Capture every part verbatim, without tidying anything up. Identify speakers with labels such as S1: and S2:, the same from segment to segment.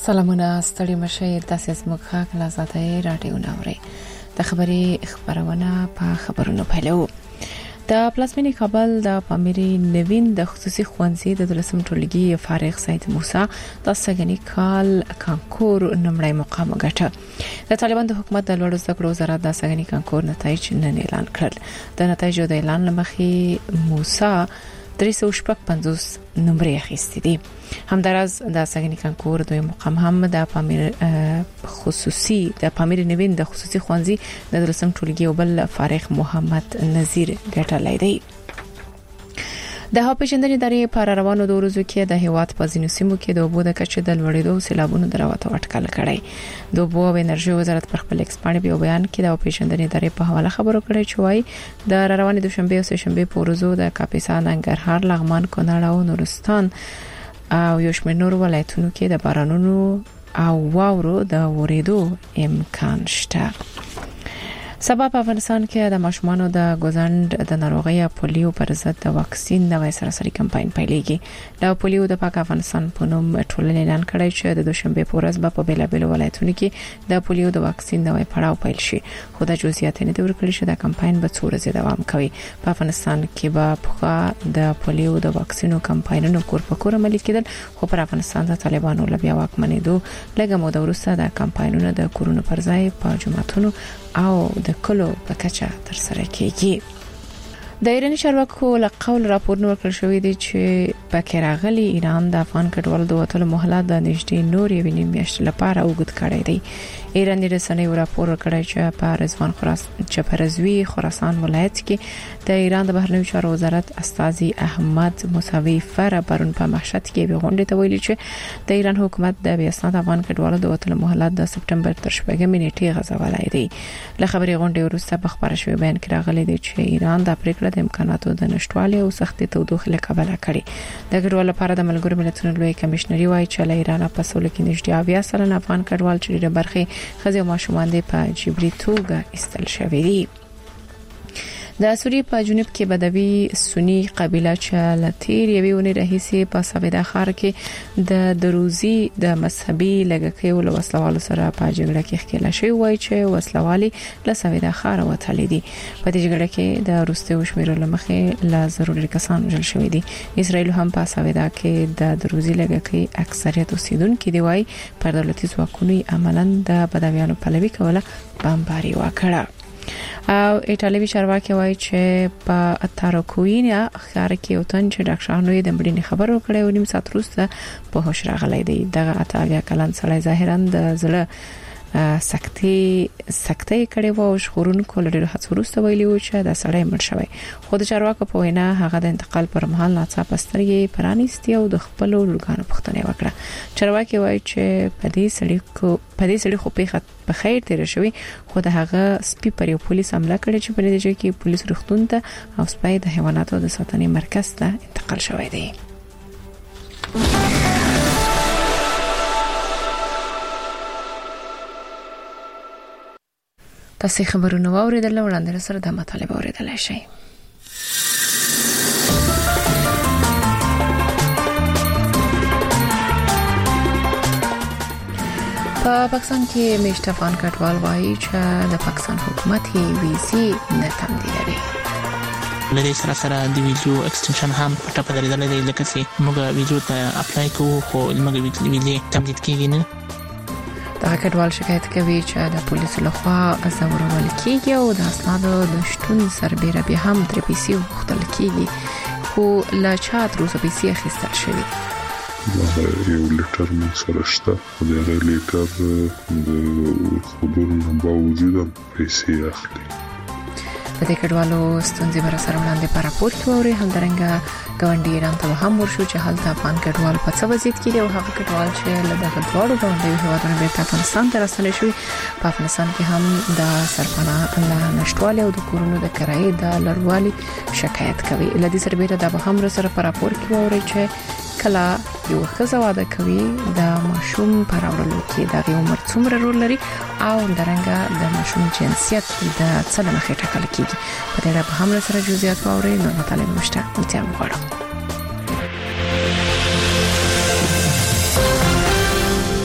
S1: سلامونه ستړي مشه تاسو زموږ خاک لازاته رادیو ناوړي د خبري خبرونه په خبرونو پیلو د پلاسمینی کابل د پامیری نوین د خصوصي خوانزي د دلسم ټولګي فارغ سید موسی د سګنی کال کانکور نمړی مقام غټه د طالبان د حکومت د لوړ زده کړو وزارت د سګنی کانکور نتایج نن اعلان کړل د نتایجو د اعلان لمخې موسی درې سوه شپږ پنځوس نمبر اخیستي دي همدارز د سګنی کانکور دوی مقام هم د پامیر خصوصي د پامیر نوین د خصوصي خوانزي د دلسم ټولګي او بل فارغ محمد نذیر ګټلای دی د هاپېژندنې ادارې پر روانو د ورځو کې د هیواد په ځینو سیمو کې د اوبو د کچې د لوړېدو سیلابونو دراوته اټکل کړي د اوبو او انرژي وزارت پر خپل ایکسپانډ په بیان کې د هاپېژندنې ادارې په حواله خبرو کړې چې وايي د روانې دوشنبه او سهشنبه په ورځو د کاپیسا ننګرهار لغمان کونړ او نورستان او یو شمېر نور ولایتونو کې د بارانونو او واورو د ورېدو امکان شته سبا په افغانستان کې د ماشومانو د ګوزند د ناروغي پولیو پر ضد د واکسین نوې سراسري کمپاین پیلېږي د پولیو د پاک افغانستان په نوم ټولنې اعلان کړی چې د دوشنبه په ورځ په بیلابل ولایتونو کې د پولیو د واکسین نوې پړاو پیل شي خو د جزئیات نه ورکړل شي د کمپاین به څو ورځې دوام کوي په افغانستان کې به په د پولیو د واکسینو کمپاینونو کور په کور عملي کېدل خو پر افغانستان د طالبانو لبیا واکمنېدو لږه موده وروسته د کمپاینونو د کورونو پر ځای په جماعتونو او د کلو په کچه تر سره کیږي د ایران چارواکو له قول راپورونه ورکړل شوې دي چې پکې راغلي ایران د افغان کډوالو د وټلو مهلت د نږدې نور یو نیم میاشتې لپاره اوږد کړی دی ایران د رسنیو راپور ورکړی چې په رضوان خراسان چې په رضوی خراسان ولایت کې د ایران د بهرنیو چارو وزارت استاذي احمد موسوي فر پرون په محشد کې به غونډه ته ویلي چې د ایران حکومت د بیاسناد افغان کډوالو د وټلو مهلت د سپټمبر تر شپږمې نیټې غځولای دی له خبري غونډې وروسته په خبره شوی بیان کې راغلي دی چې ایران د پریکړه د امکاناتو د نشټوالي او سختي تودوخه له کبله کړي د کډوالو لپاره د ملګرو ملتونو لوی کمشنري وايي چې له ایران په سول کې نږدې اویا سلنه افغان کډوال چې د برخې خزي او ماشومان د په جبري توګه استل شوی دي د سوریې په جنوب کې بدوي سنی قبيله چې لتیر یوې ونې رئیسي په سویدا خار کې د دروزي د مذهبي لګکې ول وسلوالو سره په جګړه کې ښکېلا شوی وای چې وسلوالي له سویدا خار وتلې دي په دې جګړه کې د روسي وشمیرو لمخې لا ضروري کسان وژل شوی دي اسرائیل هم په سویدا کې د دروزي لګکې اکثریت اوسیدونکو دی وای پر دولتي ځواکونو عملاً د بدویانو پلوي کوله بمباري وکړه او ایټالوي چارواکي وایي چې په اتاراکوینا ښار کې یو تن چې ډاکټرانو یې د مړینې خبر ورکړی و نیم ساعت وروسته په هوښ راغلی دی دغه اتاویا کلن سړی ظاهرا د زړه سکتي سکتي کړي وو شخورونکو لري هڅه وروسته ویلي و چې د سړی مړ شوی خو د چارواکو په وینا هغه د انتقال پر مهال ناڅاپه سترګې پرانیستي او د خپل لورګانو پوښتنه وکړه چارواکي وایي چې په دې سړي کو په دې سړي خو په په خیر تیر شوی خو د هغه سپي پر یو پولیس حمله کړې چې په نتیجه کې پولیس روغتون ته او سپي د حیواناتو د ساتنې مرکز ته انتقال شوی دی تاسو خبرونه واوریدل وړاندې سره د مطالبه اوریدل شي په پاکستان کې مشت افغان کډوال وایي چې د پاکستان حکومت یې ویزې نه تمدیدوي
S2: لدې سره سره د ویزو ایکستنشن هم پټه په درېدل دی لکه چې موږ ویزو ته اپلای کوو خو موږ ویزې تمدید کیږي نه
S1: دا کډوال شکایت کوي چې د پولیسو لخوا ازورول کیږي او د اسنادو د شتون سربېره به هم تر پیسې وختل کیږي خو لا چا تر اوسه پیسې اخیستل شوی
S3: یو لیټر مو سره شته خو دغه لیټر د خبرونو باوجود پیسې اخلي
S1: د دې کډوالو ستونزې بر سره وړاندې پر راپور کې اوري همدارنګه ګاونډي ایران ته هم ورشو چې حالت افغان کډوال په څه وضعیت کې دی او هغه کډوال چې له دغه دوړو ګاونډي هیوادونو بیرته افغانستان ته راستنې شوی په افغانستان کې هم د سرپناه له نشټوالي او د کورونو د کرایې د لړوالي شکایت کوي لدې سربېره د هم سره پر راپور کې اوري چې کله یو ښځه واده کوي د ماشوم پر اورلو کې د عمر څومره رول لري او درنګه د ماشوم جنسیت د څه د مخې ټاکل کیږي په دې اړه هم سره جزئیات واوري نو مطالب مشته متهم غواړم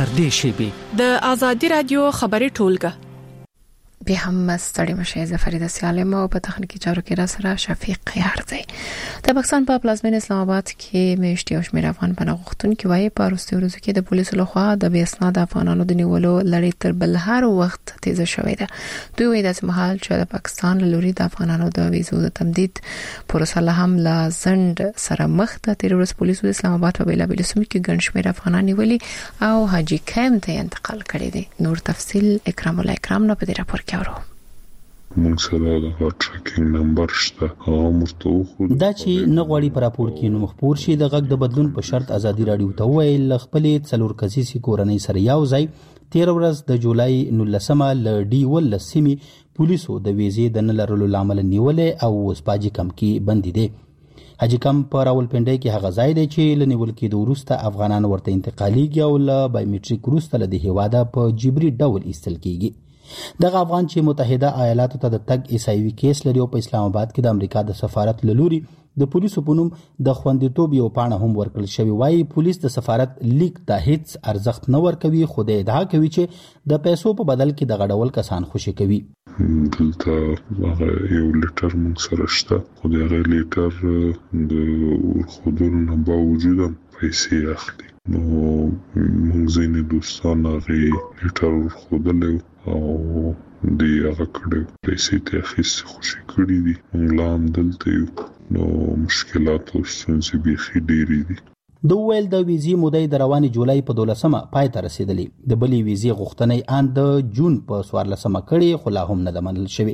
S4: تر دې شیبې
S1: د ازادي رادیو خبري ټولګه به هم ستړي مشه زفریده سالم او په تخنیکی چارو کې را سره شفیق یارځي د پاکستان په پلازمین اسلام آباد کې میشتي او شمیر افغان پناهغښتون کې وایي په وروستي ورځو کې د پولیسو لخوا د بې اسناد افغانانو د نیولو لړۍ تر بل هر وخت تیزه شوې ده. دوی وایي د مهال چې د پاکستان لوري د افغانانو د ویزو د تمدید پروسه له هم لا زند سره مخ ته تیر ورځ پولیسو د اسلام آباد په بیلابل سیمو کې ګڼ شمیر افغانان نیولي او حاجی کمپ ته انتقال کړي دي. نور تفصیل اکرام الله اکرام نه په دې راپور کې
S3: موږ سره د ټریکینګ نمبر شته هغه مرته خو
S5: دا چې نغوړی پر راپور کې نو مخبور شي د غږ د بدلون په شرط ازادي رادیو ته ویل خپلې څلور کسیسي کورنۍ سره یو ځای تیر ورځ د جولای نولسمه ل ډي ول سیمي پولیسو د ویزې د نه لرلو لامل نیولې او وسپاجي کم کې بندي دي. حاجی کم په راولپنډي کې هغه ځای دی چې لنیول کې د وروسته افغانان ورته انتقالي او ل بایومټریک وروسته له هیواده په جبري ډول ایستل کیږي. دغه افغان چې متحده ایالاتو ته د تګ ایسایوي کیس لري او په اسلام آباد کې د امریکا د سفارت لوري د پولیسو په نوم د خوندیتوب یو پاڼه هم ورکړل شوی. وایي پولیس د سفارت لیک ته هیڅ ارزښت نه ورکوي خو د ادعا کوي چې د پیسو په بدل کې د غډول کسان خوشي کوي.
S3: دلته هغه یو لیټر موږ سره شته خو دغه لیټر د خودونو نه باوجود پیسې اخلي. نو موږ ځینې دوستان هغه لیټر ورخودلی او دی هغه کړی پیسې ته اخیستې خوشي کړي دي. موږ لا هم دلته یو نو مشکلات او ستونزې بیخي ډېرې دي.
S5: د ویل د ویزې مودې د روانې جولای په دولسمه پای ته رسیدلې. د بلې ویزې غوښتنې ان د جون په څوارلسمه کړي خو لا هم نه ده منل شوې.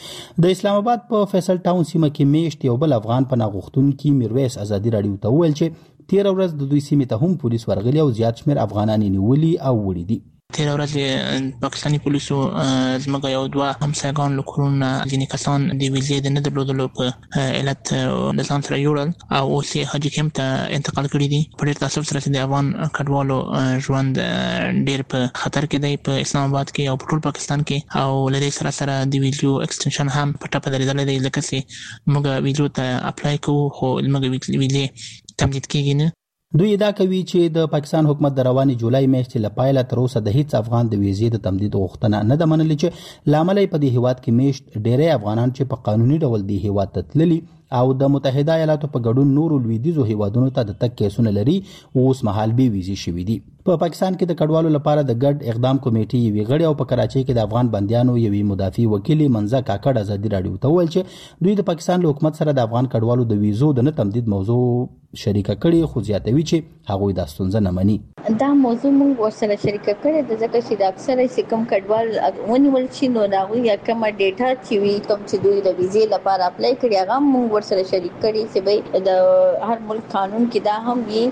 S5: د اسلام آباد په فیصل ټاون سیمه کې میشت یو بل افغان پناهغښتون کې میرویس ازادي رادیو ته ویل چې تیر ورځ د دوی سیمې ته هم پولیس ورغلي او زیات شمیر افغانان نیولي او وړي دي.
S2: تیر ورځ پاکستاني پولیسو زموږ یو دوه همسایګان له کورونه ځینې کسان د ویزې د نه درلودلو په علت د ځان سره یوړل او اوس یې حاجي کمپ ته انتقال کړي دي. په ډېر تاسف سره چې د افغان کډوالو ژوند ډېر په خطر کې دی په اسلام آباد کې او په ټول پاکستان کې او له دې سره سره د ویزو ایکسټنشن هم په ټاپه درېدلی دی لکه چې موږ ویزو ته اپلای کوو خو موږ ویزې تمدید کېږي نه.
S5: دوی ادعا کوي چې د پاکستان حکومت د روانې جولای میاشتې له پایله تر اوسه د هیڅ افغان د ویزې د تمدید غوښتنه نه ده منلې چې لامل په دې هیواد کې میشت ډېری افغانان چې په قانوني ډول د هیواد ته تللي او د متحده ایالاتو په ګډون نورو لویدیځو هیوادونو ته د تګ کیسونه لري اوس مهال به ویزې شوي دي. په پاکستان کې د کډوالو لپاره د ګډ اقدام کمیټې یوې غړي او په کراچۍ کې د افغان بندیانو یوې مدافع وکیل منځه کاکړ ازادي رادیو ته ویل چې دوی د پاکستان له حکومت سره د افغان کډوالو د ویزو د نه تمدید موضوع شریکه کړي خو زیاتوي چې هغوی دا ستونزه نه مني.
S6: دا موضوع موږ ورسره شریکه کړې د ځکه چې د اکثره سکم کډوال ونیول شي نو دا غوي کومه ډیټا چې وي کوم چې دوی د ویزې لپاره اپلای کړي هغه موږ ورسره شریک کړي چې به د هر ملک قانون کې دا هم وي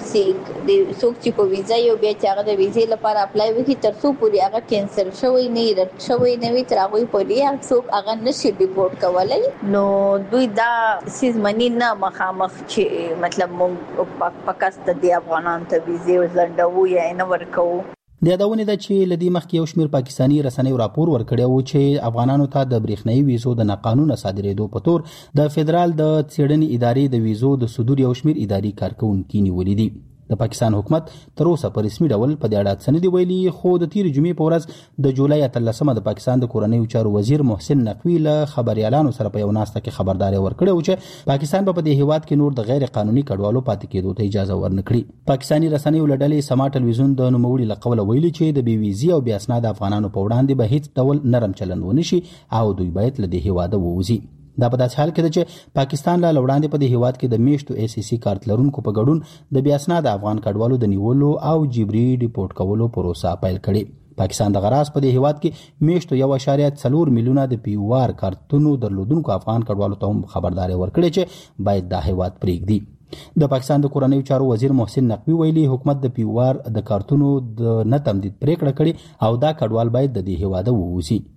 S6: چې د څوک چې په ویزا یو بیا چې هغه د ویزې لپاره اپلای وکړي تر څو پورې هغه کینسل شوی نه رد شوی نه وي تر هغه پورې څوک هغه نشي ډیپورټ کولای نو دوی دا سیز منی نه مخامخ چې مطلب موږ پاکستان د افغانانو ته ویزې ځندو یا نه ورکو.
S5: د یادونه ده چې لدی مخکې یو شمیر پاکستانی رسنیو راپور ورکړی و چې افغانانو ته د برېښنايي ویزو د ناقانونه صادرېدو په تور د فدرال د څېړنې ادارې د ویزو د صدور یو شمیر اداري کارکونکي نیولي دي. د پاکستان حکومت تر اوسه په رسمي ډول په دې اړه څه نه دی ویلي خو د تیر جمعې په ورځ د جولای اتلسمه د پاکستان د کورنیو چارو وزیر محسن نقوی له خبريالانو سره په یو ناسته کې خبرداري ورکړه و چې پاکستان په دې هیواد کې نور د غیر قانوني کډوالو پاتې کېدو ته اجازه ورنکړي. پاکستانی رسنیو لړلې سما ټلویزیون د نوموړي لقبله ویلي چې د بي ویزي او بیا اسناد افغانانو په وړاندې به هیڅ ډول نرم چلند ونشي او دوی باید له دې هیواده ووځي. دا په داسې حال کې ده چې پاکستان له وړاندې په دې هیواد کې د میشتو ای سی سی کارت لرونکو په ګډون د بیا اسناد افغان کډوالو د نیولو او جبري ډیپورټ کولو پروسه پیل کړې. پاکستان د غراس په دې هیواد کې میشتو یو اشاریه څلور میلیونه د پیوار کارتونو درلودونکو افغان کډوالو ته هم خبرداري ورکړې چې باید دا هیواد پرېږدي. د پاکستان د کورنیو چارو وزیر محسن نقوی ویلي حکومت د پیوار د کارتونو د نه تمدید پریکړه کړې او دا کډوال باید د دې هیواد ووځي.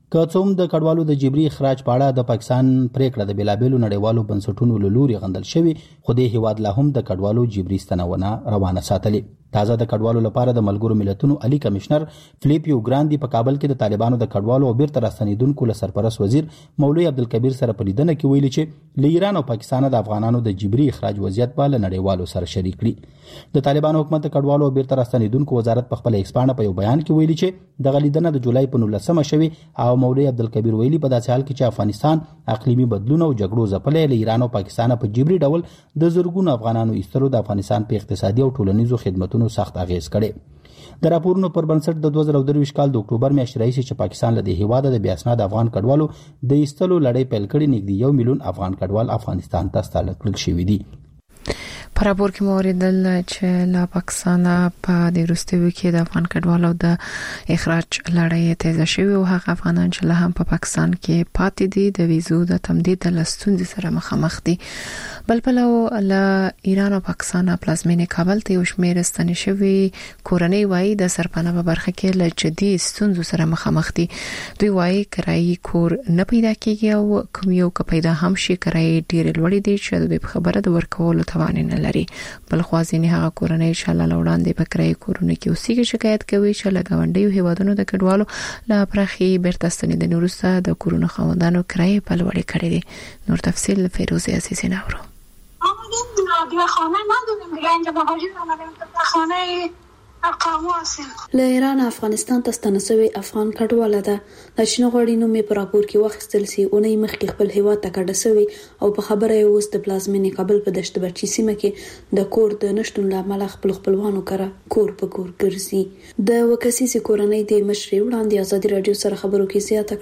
S5: که څوم د کډوالو د جبري اخراج په اړه د پاکستان پریکړه د بلابلو نړیوالو بنسټونو له لوري غندل شوی، خو د هیواد لا هم د کډوالو جبري ستنونه روانه ساتلې. تازه د کډوالو لپاره د ملګرو ملتونو عالی کمشنر فلیپیو ګراندي په کابل کې د طالبانو د کډوالو او بیرته راستنیدونکو له سرپرست وزیر مولوی عبدالکبیر سره په لیدنه کې ویلي چې له ایران او پاکستان د افغانانو د جبري اخراج وضعیت په نړیوالو سره شریک کړي. د طالبانو حکومت د کډوالو او بیرته راستنیدونکو وزارت په خپل ایکسپانډ په یو بیان کې ویلي چې د غلیدنه د جولای په نولسمه شوی او مولوی عبدالکبیر ویلي په داسې حال کې چې افغانستان اقلیمي بدلون او جګړو ځپلې له ایران او پاکستان په جبري ډول د زرګونو افغانانو ایستلو د افغانستان په اقتصادي او ټولنیزو خدماتو سخت اغیز کړي. د راپورونو پر بنسټ د دوه زره درویشت کال د اکتوبر میاشتې راهیسې چې پاکستان له دې هیواده د بیا اسناد افغان کډوالو د ایستلو لړۍ پیل کړي، نږدې یو میلیون افغان کډوال افغانستان ته ستانه کړل شوي دي.
S1: په راپور کې موریدل چې لا پاکستان په د وروستیو کې د افغان کډوالو د اخراج لړۍ تیزه شوی او هغه افغانان چې له هم په پاکستان کې پاتې دي د ویزو د تمدید د لستونځ سره مخامخ دي. بل بل له ایران او پاکستان پلازمینې کابل ته یو شمېر ستنې شوی کورنۍ وایي د سرپناه په برخه کې له جدي ستونزو سره مخامخ دي. دوی وایي کرایي کور نه پیدا کیږي او کوم یو که پیدا هم شي کرایي ډېر لوړې دي چې د خبره د ورکولو توان نه لري. بل خوازینه هغه کورنۍ چې لاله وړاندې په کرایي کورونه کې اوسېږي شکایت کوي چې له ګاونډیو هیوادونو د کډوالو لا پرخي بیرته ستنېدنې وروسته د کورونو خاوندانو کرایي په لوړې کړې دي. نور تفصیل فیروز عزیزی نورو.
S4: دیگه خانه نداریم دیگه، اینجا مهاجر آمدیم خانه اقامو هستیم.
S7: له ایران افغانستان ته ستنه شوی افغان کډواله ده. د شنو غوړي نوم په راپور کې واخیستل سي اونۍ مخکې خپل هیواد ته کډه شوی او په خبره یې اوس د پلازمینې کابل په دشت برچی سیمه کې د کور د نشټون لامل خپل خپلوانو کړه کور په کور ګرځي. د وکاسي کورنۍ د مشري وړاندې ازادي رادیو سره خبرو کې زیاته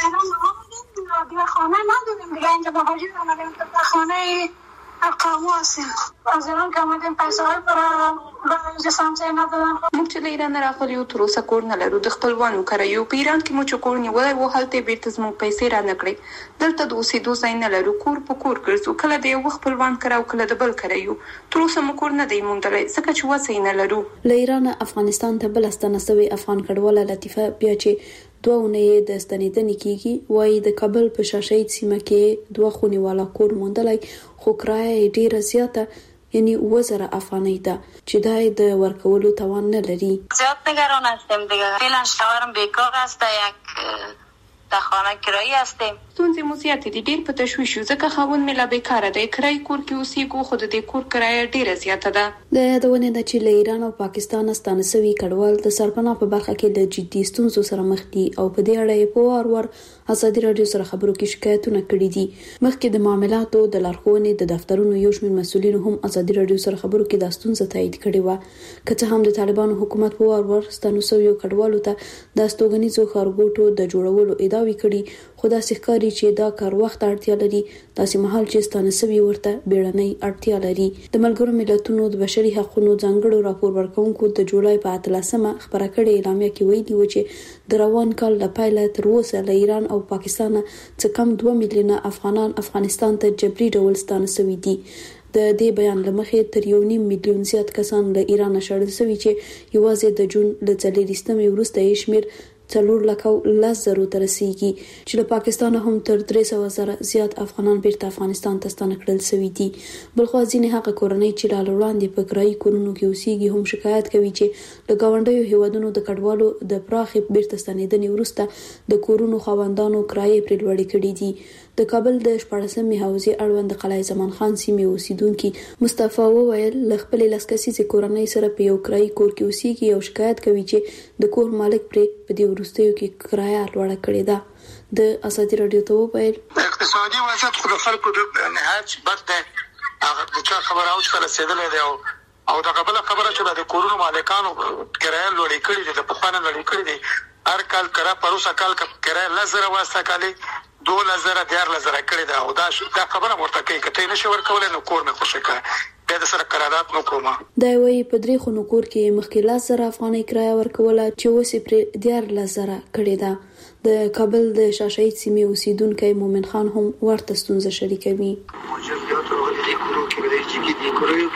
S7: کړه.
S4: دیگه خانه نداریم دیگه، اینجا مهاجر آمدیم خانه اقامو هستیم. از ایران که آمدیم پیسه های برای جسامچه ندادن.
S8: موږ چې له ایران راغلي یو تر اوسه کور نه لرو، د خپلوانو کره یو. په ایران کې مو چې کور نیولی و هلته بیرته زموږ پیسې را نه کړې. دلته د اوسېدو ځای نه لرو، کور په کور ګرځو، کله د یو خپلوان کره او کله د بل کره یو. تر اوسه مو کور نه دی موندلی ځکه چې وسه یې نه لرو.
S7: له ایران افغانستان ته بل ستنه شوی افغان کډواله لطیفه بیا چې دوه اونۍ د ستنېدنې کېږي وایي د کابل په شاشید سیمه کې دوه خونې والا کور موندلی، خو کرایه ډیره زیاته یعنی وزره افغانۍ ده چې دا د ورکولو توان نه لري.
S9: زیاد نگران هستیم دیگه، فعلا شوهرم بیکار است، یک در خانه کرایي هستیم.
S8: ستونزې مو زیاتې دي، ډېر په تشویش یو ځکه خاوند مې لا بیکاره دی، کرایي کور کې اوسېږو خو د دې کور کرایه ډېره زیاته ده.
S7: د یادونې ده چې له ایران او پاکستان ستانه شوي کډوال د سرپناه په برخه کې له جدي ستونزو سره مخ دي او په دې اړه یې په وار وار ازادي رادیو سره خبرو کې شکایتونه کړي دي. مخکې د معاملاتو د لارښوونې د دفترونو یو شمېر مسؤلینو هم ازادي رادیو سره خبرو کې د ستونزه تایید کړې وه، که څه هم د طالبانو حکومت په وار وار ستانه شویو کډوالو ته د استوګنیزو ښارګوټو د جوړولو ادعاوې کړي، خو داسې ښکاري چې دا کار وخت اړتیا لري، داسې مهال چې ستانه شوي ورته بیړنۍ اړتیا لري. د ملګرو ملتونو د بشري حقوقو ځانګړو راپور ورکوونکو د جولای په اتلسمه خبره کړې اعلامیه کې ویلي و چې د روان کال له پیله تر اوسه له ایران او پاکستان څخه کم دوه میلیونه افغانان افغانستان ته جبري ډول ستانه شوي دي. د دې بیان لمخې تر یو نیم میلیون زیات کسان له ایران شړل شوي چې یوازې د جون له څلوېښتمې وروسته یې شمېر څلور لکه لس زرو ته رسیږي، چې له پاکستان هم تر درې سوه زره زیات افغانان بیرته افغانستان ته ستانه کړل شوي دي. بلخوا ځینې هغه کورنۍ چې لا وړاندې په کرایي کورونو کې اوسېږي هم شکایت کوي چې له ګاونډیو هیوادونو د کډوالو د پراخې بیرته ستنېدنې وروسته د کورونو خاوندانو کرایې پرې لوړې کړي دي. د کابل د شپاړسمې حوزې اړوند د قلعه زمان خان سیمې اوسیدونکي مصطفی وویل له خپلې لس کسیزې کورنۍ سره په یو کرایي کور کې اوسېږي او شکایت کوي چې د کور مالک پرې په دې وروستیو کې کرایه لوړه کړې ده. د ازادي رادیو ته وویل
S10: اقتصادي وضعیت خو د خلکو د نهایت بد دی، هغه د چا خبره اوس ته رسېدلی دی او د قبله خبره چې د کورونو مالکانو کرایه لوړې کړې دي، د پخوا نه لوړې کړې دي. هر کال کرایه پروسه کال کرایه لس زره واسطه کالي دولس زره دیارلس زره کړې ده او دا دا خبره ورته کوي که ته یې نشې ورکولی نو کور مې خوشې کړه، بیا د سره قرارداد نه کومه.
S7: دا وایي په درې خونو کور کې مخکې لس زره افغانۍ کرایه ورکوله چې اوس یې پرې دیارلس زره کړې ده. د کابل د شاشید سیمې اوسیدونکی مومن خان هم ورته ستونزه شریکوي.
S11: مهاجریت راغلي دې کورو کې به چې دې کورو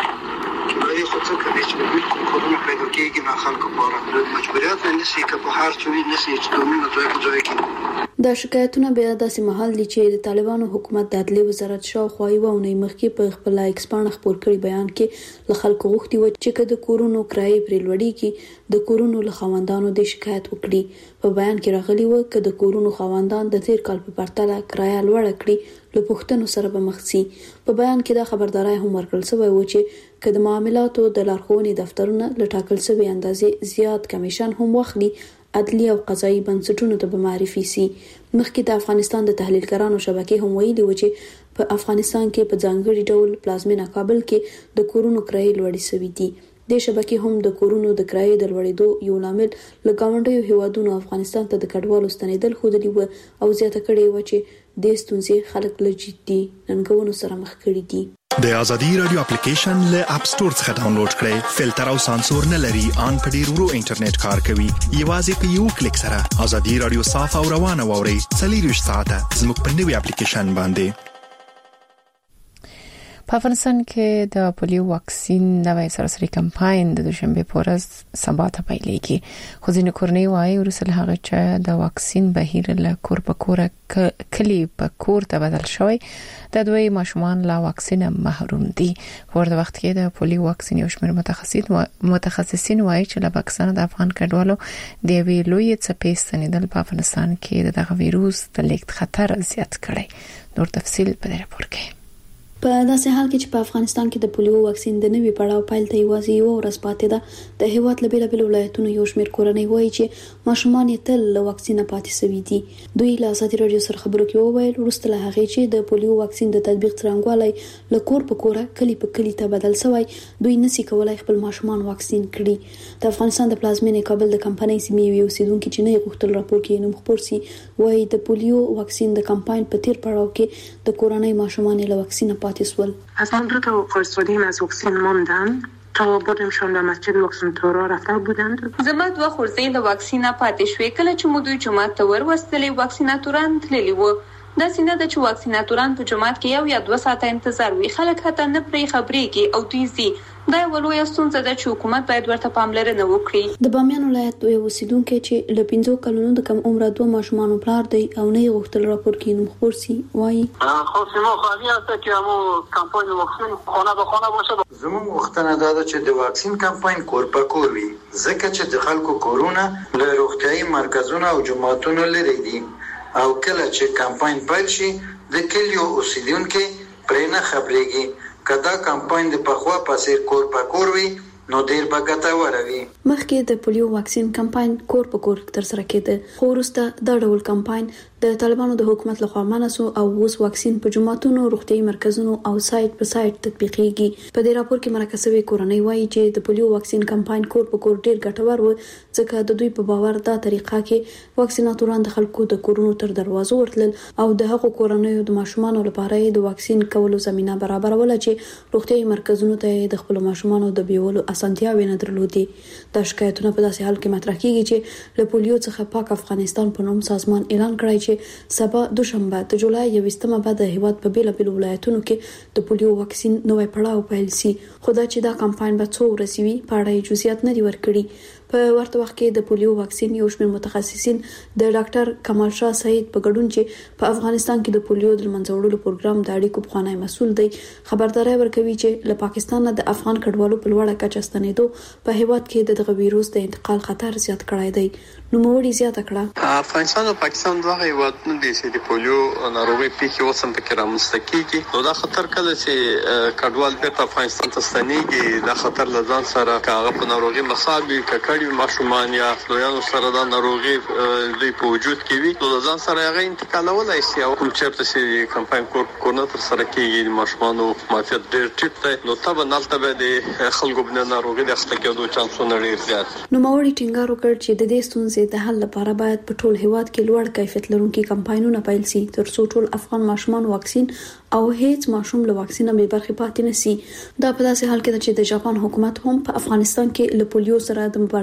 S11: کې خو څه کوي چې بالکل کورونه پیدا کېږي نه خلکو لپاره مجبوریت نه شي که په هر څه وي نه شي چې دومره ځای په ځای کې
S7: دا شکایتونه بیا داسې مهال دي چې د طالبانو حکومت د عدلیې وزارت شاوخوا یوه اونۍ مخکې په خپل ایکس پاڼه خپور کړي بیان کې له خلکو غوښتي و چې که د کورونو کرایې پرې لوړېږي د کورونو له خاوندانو د شکایت وکړي. په بیان کې راغلي و که د کورونو خاوندان د تیر کال په پرتله کرایه لوړه کړي له پوښتنو سره به مخ شي. په بیان کې دا خبرداري هم ورکړل شوې و چې که د معاملاتو د لارښوونې دفترونه له ټاکل شوې اندازې زیات کمیشن هم واخلي عدلی او قضایي بنسټونو ته به معرفي سي. مخکې د افغانستان د تحلیلګرانو شبکې هم ویلي و چې په افغانستان کې په ځانګړي ډول پلازمینه کابل کې د کورونو کرایې لوړې شوې دي. د شبکې هم د کورونو د کرایې د لوړېدو یو لامل له ګاونډیو هیوادونو افغانستان ته د کډوالو ستنېدل ښودلي و او زیاته کړې و چې د ستونزې خلک له جدي ننګونو سره مخ کړي دي.
S12: د ازادي رادیو اپلیکیشن له اپ سټور څخه ډاونلوډ کړئ. فلټر او سانسور نه لري، ان په ډیر ورو انټرنیټ کار کوي. یوازې په یو کلیک سره ازادي رادیو صاف او روانه واورئ. څلور ساعته زموږ په نوي اپلیکیشن باندې.
S1: په افغانستان کې د پولیو واکسین نوې سراسري کمپاین د دوشنبه په ورځ سبا ته پیلېږي. خو ځینې کورنۍ وايي ورسره هغه چې د واکسین بهیر له کور په کور کلی په کور ته بدل شوی د دوی ماشومان لا واکسین محروم دي. په ورته وخت کې د پولیو واکسین یو شمېر متخصصین و متخصصین وايي چې له پاکستان د افغان کډوالو د وی لوی څپې ستنېدل په افغانستان کې دغه وایروس د لیک خطر زیات کړي. نور تفصیل په دې راپور کې.
S7: په داسې حال کې چې په افغانستان کې د پولیو واکسین د نوي پړاو پیل ته یوازې یو ورځ پاتې ده، د هیواد له بیلابیلو ولایتونو یو شمېر کورنۍ وایي چې ماشومان یې تل له واکسینه پاتې شوي دي. دوی له ازادي رادیو سره خبرو کې وویل وروسته له هغې چې د پولیو واکسین د تطبیق څرنګوالی له کور په کوره کلی په کلی ته بدل شوی، دوی نشي کولای خپل ماشومان واکسین کړي. د افغانستان د پلازمینې کابل د کمپنۍ سیمې یو اوسیدونکو چې نه غوښتل راپور کې نوم خپور سي وایي د پولیو واکسین د کمپاین په تیر پړاو کې د کورنۍ ماشومان له واکسینه پاتې شول.
S13: از آن دو تا فرستادیم از واکسین ماندن تا بردیمشان به مسجد واکسین تورا رفته بودند.
S8: زما دوه خورزې د واکسینه پاتې شوې. کله چې مو دوی جمعه ته ورسېدلې واکسیناتوران تللي وو. دا سینه د چې واکسیناتوران په جمعات کې یو یا دوه ساعته انتظار وی. خلک حتی نه پرې خبرېږي او دوی زی دا ولوي ستونزه ده چې حکومت باید ورته پاملرنه وکړي.
S7: د بامیان ولایت یو اوسیدونکو چې له پنځو کلونو د کم عمره دوه ماشومان پلار دی او نه غوښتل راپور کې نوم خپور سي وایي
S10: خو سیمه خالي است چې مو کمپاین واکسین خانه به خانه باشه.
S14: زموږ وختونه دا چې د واکسین کمپاین کور په کور وي ځکه چې د خلکو کورونه له روغتيایي مرکزونو او جماعتونو لري دي او کله چې کمپاین پیل شي د کلیو اوسیدونکو پرې نه خبرېږي. کدا کمپاین د پخوا پسیر کور په کور وي نو ډیر به ګټور وي.
S7: مخکې د پولیو واکسین کمپاین کور په کور تر سره کېده، خو وروسته دا ډول کمپاین د طالبانو د حکومت لخوا منسو او اوس واکسین په جماعتونو، روغتيایي مرکزونو او سایت په سایت تطبیقېږي. په دې راپور کې مرکزوي کورنۍ وایي چې د پولیو واکسین کمپاین کور په کور ډیر ګټور و ځکه د دوی په باور دا طریقه کې واکسیناتوران د خلکو د کورونو تر دروازو ورتلل او د هغو کورنیو د ماشومانو لپاره د واکسین کولو زمينه برابرول چې روغتيایي مرکزونو ته د خپل ماشومانو د بیولو اسانتیاوې نه درلودې. دا شکایتونه په داسې حال کې مطرح کیږي چې له پولیو څخه پاک افغانستان په نوم سازمان اعلان کړی چې سبا دوشنبه د جولای یویشتمه بعد د هیواد په بیلابیلو ولایتونو کې د پولیو واکسین نوې پړاو پیل شي. خو دا چې دا کمپاین به څو ورځې وي په اړه جزئیات نه دي ورکړي. په ورته وخت کې د پولیو واکسین یو شمېر متخصصین د ډاکټر کمال شاه سعید په ګډون چې په افغانستان کې د پولیو د منځه وړلو پروګرام د اړیکو پخوانی مسؤل دی خبرداري ورکوي چې له پاکستان د افغان کډوالو په لوړه کچه ستنېدو په هیواد کې د دغه وایروس د انتقال خطر زیات کړی دی. نو موړي زیاته کړه
S15: افغانستان او پاکستان دغه هیوادونه دي چې د پولیو ناروغي پیښې اوس هم پکې رامنځته کیږي. نو دا خطر کله چې کډوال بیرته افغانستان ته ستنېږي دا خطر له ځان سره کاغه په ناروغي مصابي ککړ ماشومان یا لویانو سره دا ناروغي دوی په وجود کې وي نو ځان سره هغه انتقالولای شي او کوم چیرته چې کمپاین کور کورنه تر سره کېږي ماشومان او معافیت ډېر ټیټ دی نو تبه نالته به د خلکو بنه ناروغي د اخته کېدو چانسونه ډېر زیات.
S7: نو موري ټینګار وکړ چې د دې ستونزې د حل لپاره باید په ټول هیواد کې لوړ کیفیت لرونکي کمپاینونه پیل شي تر څو ټول افغان ماشومان واکسین او هیڅ ماشوم له واکسینه بې برخې پاتې نشي. دا په داسې حال کې چې د جاپان حکومت هم په افغانستان کې له پولیو سره د مبارزې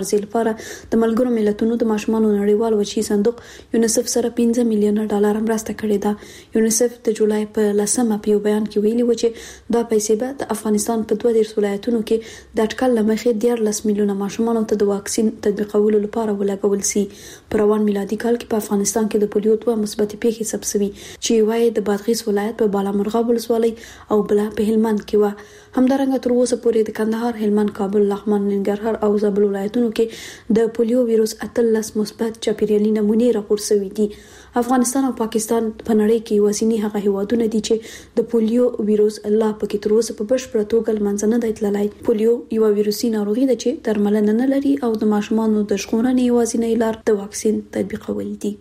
S7: مبارزې لپاره د ملګرو ملتونو د ماشومانو نړیوال وچی صندوق یونیسف سره پنځه میلیونه ډالر مرسته کړې ده. یونیسف د جولای په لسمه په بیان کې ویلي و چې دا پیسې به د افغانستان په دوه دیرش ولایتونو کې د اټکل لمخې دیارلس میلیونه ماشومانو ته د واکسین تطبیقولو لپاره ولګول سي. په روان میلادي کال کې په افغانستان کې د پولیو دوه مثبت پیښې ثبت شوي چې وايي د بادغیس ولایت په بالامرغاب ولسوالۍ او بل په هلمند کې و. همدارنګه تر اوسه پورې د کندهار، هلمند، کابل، لغمان، ننګرهار او زابل ولایتونو کې د پولیو ویروس اتلس مثبت چاپیریالي نمونې راپور شوي دي. افغانستان او پاکستان په نړۍ کې یوازینی هغه هیوادونه دي چې د پولیو ویروس لا پکې تر اوسه په بشپړه توګه لمنځه نه دی تللی. پولیو یو ویروسي ناروغي ده چې درملنه نه لري او د ماشومانو د ژغورنې یوازینی لار د واکسین تطبیقول دي.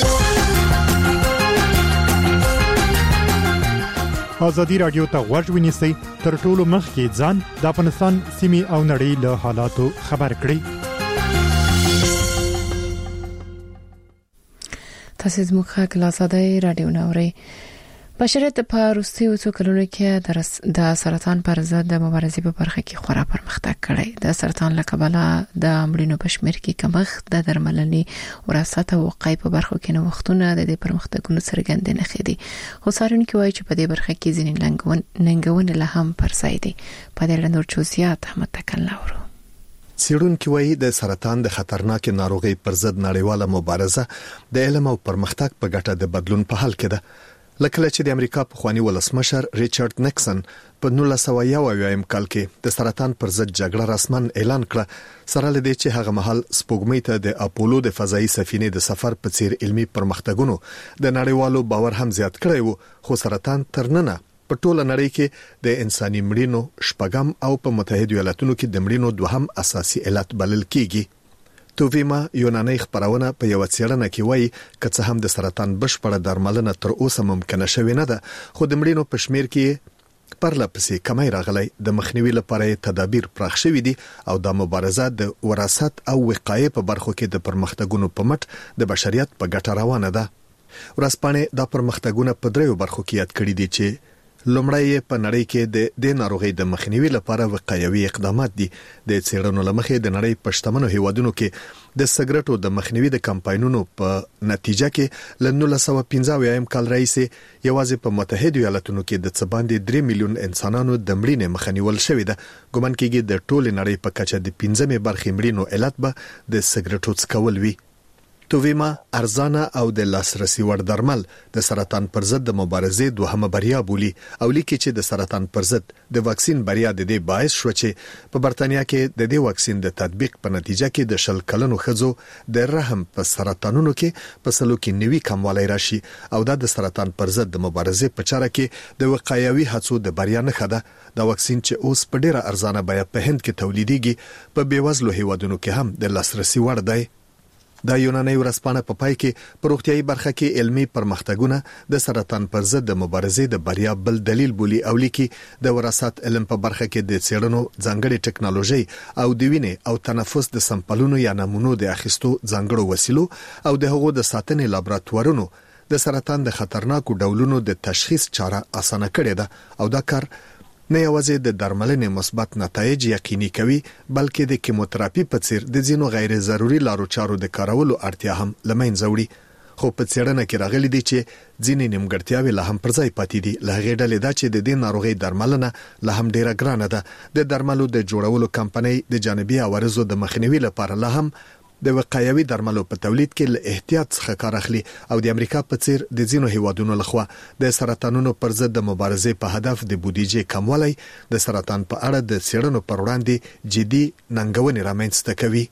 S16: ازادي رادیو ته غوږ ونیسئ تر ټولو مخکې ځان د افغانستان سیمې او نړۍ له حالاتو خبر کړئ.
S1: تاسو زموږ خاک لازادي رادیو نوري بشریت په روسي څو کلونو کې د سرطان پر ضد د مبارزې په برخه کې خورا پرمختګ کړی. د سرطان له کبله د مړینو په شمېر کې کمښت، د درملنې وراثت او وقایې په برخو کې نوښتونه د دې پرمختګونو څرګندې نښې دي. خو څارونکي وایي چې په دې برخه کې ځینې ننګونې لا هم پر ځای دي. په دې اړه نور جزئیات هم تکلم.
S12: څېړونکي وایي د سرطان د خطرناک ناروغي پر ضد نړیواله مبارزه د علم او پرمختګ په ګټه د بدلون په حال کې ده. لکه چې د امریکا پخوانی ولسمشر ریچارډ نیکسن په نولس سوه یو اویایم کال کې د سرطان پر ضد جګړه رسماً اعلان کړه، سره لدې چې هغه مهال سپوږمۍ ته د اپولو د فضایي سفینې د سفر په څیر علمي پرمختګونو د نړیوالو باور هم زیات کړی وو. خو سرطان تر ننه په ټوله نړۍ کې د انساني مړینو شپږم او په متحده ایالاتونو کې د مړینو دوهم اساسي علت بلل کیږي. توویما یوناني خبرونه په یو څېړنه کې وایي چې څه هم د سرطان بشپړه درملنه تر اوسه ممکنه شوې نه ده، خو د مړینو په شمېر کې پرلپسې کمی راغلی. د مخنیوي لپاره تدابیر پراخ شوي دي او د مبارزه د وراثت او وقایې په برخو کې د پرمختګونو په مټ د بشریت په ګټه روانه ده. ورځپاڼې دا پرمختګونه په دریو برخو کې یاد کړي دي چې لومړی په نړۍ کې د د ناروغي د مخنیوي لپاره وقایوي اقدامات دي. د څېړنو لمخې د نړۍ په شتمنو هیوادونو کې د سګرټو د مخنیوي د کمپاینونو په نتیجه کې ل نولس سوه پنځه اویا کال راهیسې یوازې په متحده ایالاتونو کې د څه باندې درې میلیون انسانانو د مړینې مخنیول شوې ده. ګومان کېږي د ټولې نړۍ په کچه د پنځمې برخې مړینو علت به د سګرټو څکول وي. توویما ارزانه او د لاسرسي وړ درمل د سرطان پر ضد د مبارزې دوهمه بریا بولي او لیکي چې د سرطان پر ضد د واکسین بریا د دې باعث شو چې په برتانیا کې د دې واکسین د تطبیق په نتیجه کې د شل کلنو ښځو د رحم په سرطانونو کې په سلو کې نوي کموالی راشي او دا د سرطان پر ضد د مبارزې په چاره کې د وقایوي هڅو د بریا نښه ده. دا واکسین چې اوس په ډیره ارزانه بیه په هند کې تولیدېږي په بیوزلو هیوادونو کې هم د لاسرسي وړ دی. د یوناني ورځپاڼه په پای کې په روغتيایي برخه کې علمي پرمختګونه د سرطان پر ضد د مبارزې د بریا بل دلیل بولي او لیکي د وراثت علم په برخه کې د څېړنو ځانګړي ټکنالوژي او د وینې او تنفس د سمپلونو یا نمونو د اخیستو ځانګړو وسیلو او د هغو د ساتنې لابراتوارونو د سرطان د خطرناکو ډولونو د تشخیص چاره اسانه کړې ده او دا کار نه یوازې د درملنې مثبت نتایج یقیني کوي بلکې د کیموتراپي په څیر د ځینو غیر ضروري لارو چارو د کارولو اړتیا هم لمنځه وړي. خو په څېړنه کې راغلي دي چې ځینې نیمګړتیاوې لا هم پر ځای پاتې دي. له هغې ډلې دا چې د دې ناروغۍ درملنه لا هم ډیره ګرانه ده. د درملو د جوړولو کمپنۍ د جانبي عوارضو د مخنیوي لپاره لا هم د وقایوي درملو په تولید کې له احتیاط څخه کار اخلي او د امریکا په څیر د ځینو هیوادونو لخوا د سرطانونو پر ضد د مبارزې په هدف د بودیجې کموالی د سرطان په اړه د څېړنو پر وړاندې جدي ننګونې رامنځته کوي.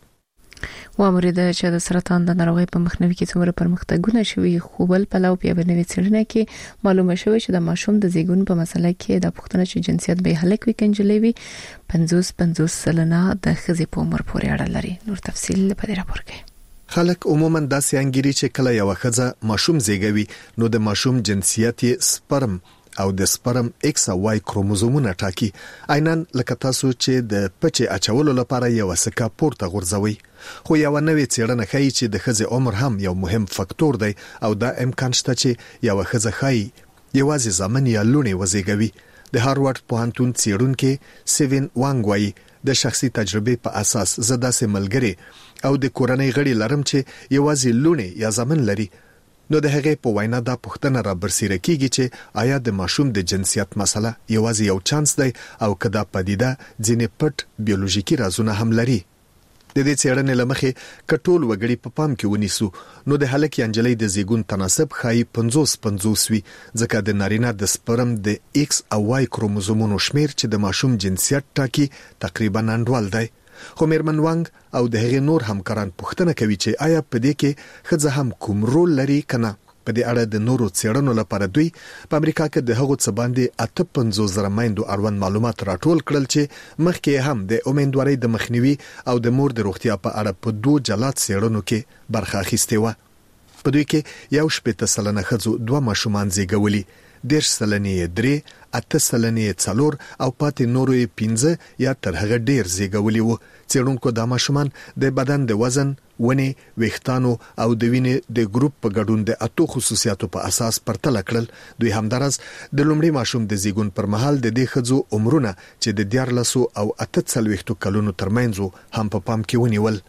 S1: وامرده چې د سرطان د ناروغۍ په مخنیوي کې څومره پرمختګونه شوي، خو بل پلو په یوه نوې څېړنه کې معلومه شوې چې د ماشوم د زیږون په مسله کې د پوښتنه چې جنسیت به هلک وي کنجلې وي پنځوس پنځوس سلنه د ښځې په عمر پورې اړه لري. نور تفصیل په دې راپور کې.
S12: خلک عموما داسې انګیري چې کله یو ښځه ماشوم زیږوي نو د ماشوم جنسیت یې سپرم او د سپرم ایکس او واي کروموزومونه ټاکي، عیناً لکه تاسو چې د پچې اچولو لپاره یو سکه پورته غورځوي. خو یو نوې څېړنه ښیي چې د ښځې عمر هم یو مهم فکتور دی او دا امکان شته چې یو ښځه ښایي یوازې زامن یا لوڼې وزیږوي. د هاروارد پوهنتون څېړونکي سیوین وانګ وایي د شخصي تجربې په اساس زدا سه ملګری او د کورنۍ غړي لرم چې یوازې لونه یا زمن لري، نو د هغه په وینا دا پوښتنه را برسېره کیږي چې آیا د ماشوم د جنسیت مسله یوازې یو چانس دی او کدا پدیده ځینې پټ بیولوژیکي رازونه هم لري. د دې څېړنې لمخې کټول وګړي په پام کې ونیسو نو د هلک یا نجلۍ د زیګون تناسب خای پنځوس پنځوس وي، ځکه د نارینه د سپرم د ایکس او وای کروموزومونو شمیر چې د ماشوم جنسیت ټاکي تقریبا انډول دی. خو میرمن وانګ او د هغې نور همکاران پوښتنه کوي چې آیا په دې کې ښځه هم کوم رول لري کنه. په دې اړه د نورو څېړنو لپاره دوی په امریکا کې د هغو څه باندې اته پنځوس زره میندو اړوند معلومات راټول کړل چې مخکې هم د امیندوارۍ د مخنیوي او د مور د روغتیا په اړه په دوه جلات څېړنو کې برخه اخیستې وه. په دوی کې یو شپېته سلنه ښځو دوه ماشومان زیږولي، دېرش سلنې درې، اته سلنې څلور او پاتې نورو یې پنځه یا تر هغه ډېر زیږولي وو. څېړونکو دا ماشومان د بدن د وزن، ونې، ویښتانو او د وینې د ګروپ په ګډون د اتو خصوصیاتو په اساس پرتله کړل. دوی همدارس د لومړي ماشوم د زیږون پر مهال د دې ښځو عمرونه چې د دیارلسو او اته څلوېښتو کلونو ترمنځ هم په پام کې ونیول.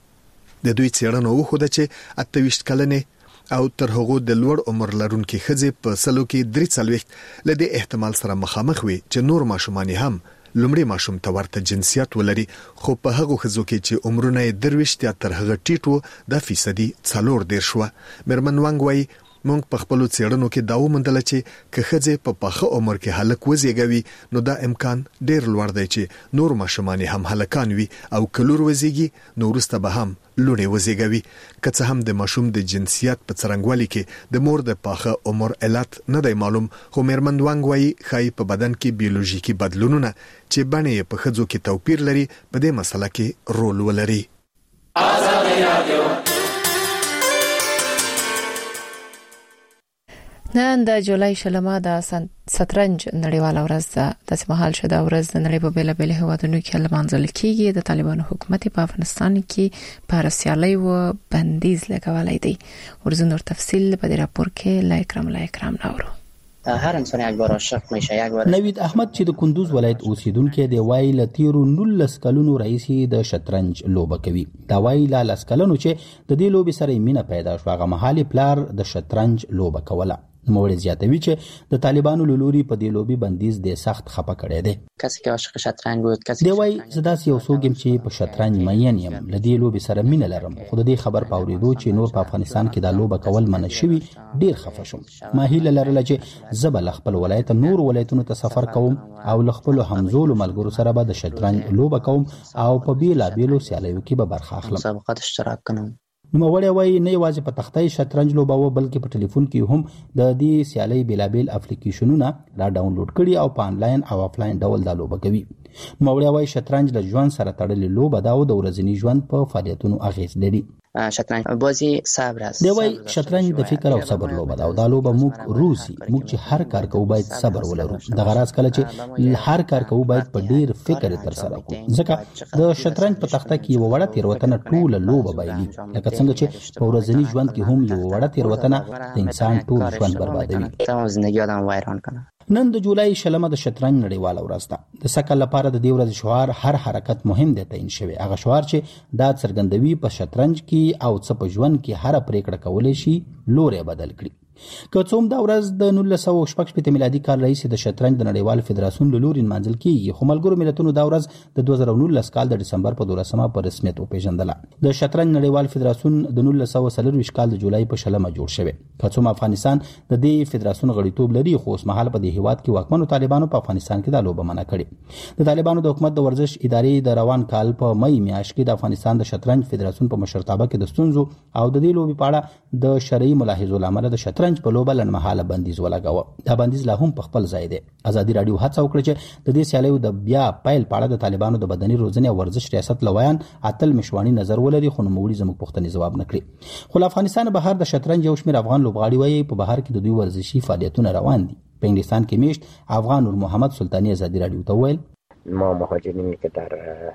S12: د دوی څېړنو وښوده چې اته ویشت کلنې او تر هغه د لوړ عمر لرونکو ښځې په سلو کې درې څلوېښت لدې احتمال سره مخامخ وي چې نور ماشومان هم لومړی ماشوم ته ورته جنسیت ولري، خو په هغه ښځو کې چې عمرونه یې درويشت یا تر هغه ټیټ وو د فیصدي څلور دېرش وه. میرمن وانګ وایي موږ په خپل څېړنو کې دا وموندل چې که ښځې په پاخه عمر کې هلک وزیږوي نو دا امکان ډېر لوړ دی چې نور ماشومان هم هلکان وي او کلور وزیږي نو وروسته به هم لوڼې وزیږوي. که څه هم د ماشوم د جنسیت په څرنګوالي کې د مور د پاخه عمر علت نه دی معلوم، خو میرمن وانګ وایي ښایي په بدن کې بیولوژیکي بدلونونه چې بڼې په ښځو کې توپیر لري په دې مسله کې رول ولري.
S1: نن د جولای شلمه د شطرنج نړیواله ورځ ده. د سمحال شوه ورځ د نړۍ په بیل بیل هیوادونو کې لمانځل کیږي. د طالبانو حکومت په افغانستان کې پر سیالي و بندیز لګولای دی. ورزن نور تفصیل په دې راپور کې لا اکرام لا اکرام نورو.
S17: هر انسان یک بار عاشق میشه. یک بار
S5: نوید احمد چې د کندوز ولایت اوسیدونکو دی وایي لتیرو نولس کلونو رئیس د شطرنج لوبه کوي. دا وایي لا لس کلونو چې د دې لوبې سره مینه پیدا شو هغه مهالي پلار د شطرنج لوبه کوله. موږ زیاتوي چې د طالبانو لوري په دې لوبي بندیز د سخت خپه کړي دي.
S17: کسي که عاشق شطرنج بود کسي
S5: دی وایي زداس یو سوګم چې په شطرنج مین یم لدی لوبي سره مینه لرم، خو د دې خبر پاوریدو چې نور په افغانستان کې دا لوبه کول منع شوی ډیر خفه شوم. ما هیله لرله چې زبل خپل ولایت نور ولایتونو ته سفر کوم او خپل همزول ملګرو سره به د شطرنج لوبه کوم او په بیلا بیلو سیالیو کې به برخه اخلم.
S17: مسابقات اشتراک کوم.
S5: نو وړیا وای نه یوازې په تختای شطرنج لوبه و بلکې په ټلیفون کې هم د دې سیالي بیلابل اپلیکیشنونه را ډاونلوډ کړي او په انلاین او افلاین ډول دا لوبه کوي. نو وړیا وای شطرنج د ژوند سره تړلې لوبه دا او د ورځني ژوند په فعالیتونو اغیز لري.
S17: شطرنج بازی صبر است.
S5: دی وای شطرنج د فکر او صبر لوبه ده او دا لوبه موږ روسي موږ چې هر کار کوو باید صبر ولرو. د غراض کله چې هر کار کوو باید په ډیر فکر تر سره کوو، ځکه د شطرنج په تخته کې یو وړه تیروتنه ټول لوبه بایلي، لکه څنګه چې په ورځني ژوند کې هم یو وړه تیروتنه د انسان ټول ژوند بربادوي.
S17: تمام ژوندۍ آدم ویران کنه.
S5: نن د جولای شلمه د شطرنج نړیواله ورځ ده. د سکه لپاره د دې ورځ شعار هر حرکت مهم دی تعین شوی. هغه شعار چې دا څرګندوي په شطرنج کې او څه په ژوند کې هر پریکړه کولای شي لوري بدل کړي. که څوم دا ورځ د نولس سوه شپږ شپېته میلادي کال رئیس د شطرنج د نړیوال فدراسیون له لوري منځل کیږي، خو ملګرو ملتونو دا ورځ د دوه زره نولس کال د دسمبر په دولسمه په رسمیت وپیژندله. د شطرنج نړیوال فدراسیون د نولس سوه څلرویشت کال د جولای په شلمه جوړ شوی. که څوم افغانستان د دې فدراسیون غړیتوب لري، خو اوس مهال په دې هیواد کې واکمنو طالبانو په افغانستان کې د لوبه منع کړې. د طالبانو د حکومت د ورزش ادارې د روان کال په مې میاشت کې د افغانستان د شطرنج فدراسیون په مشرتابه کې د ستونزو او د دې لوبې په اړه د شرعي ملاحظو لامل د شطرنج په لوبه لنمه حاله بندیز ولګاوه. دا بندیز لا هم په خپل ځای دی. ازادي رادیو هڅه وکړه چې د دې سیالیو د بیا پایل په اړه د طالبانو د بدني روزنې او ورزش ریاست لویان اتل مشوانی نظر ولري، خو نوموړي زموږ پوښتنې جواب نکړي. خو افغانستان بهر د شطرنج یو شمېر افغان لوبغاړي وایي په بهر کې د دوی ورزشي فعالیتونه روان دي. په انګلستان کې میشت افغان نور محمد سلطانی ازادي رادیو ته ویل
S18: ما مهاجرین که در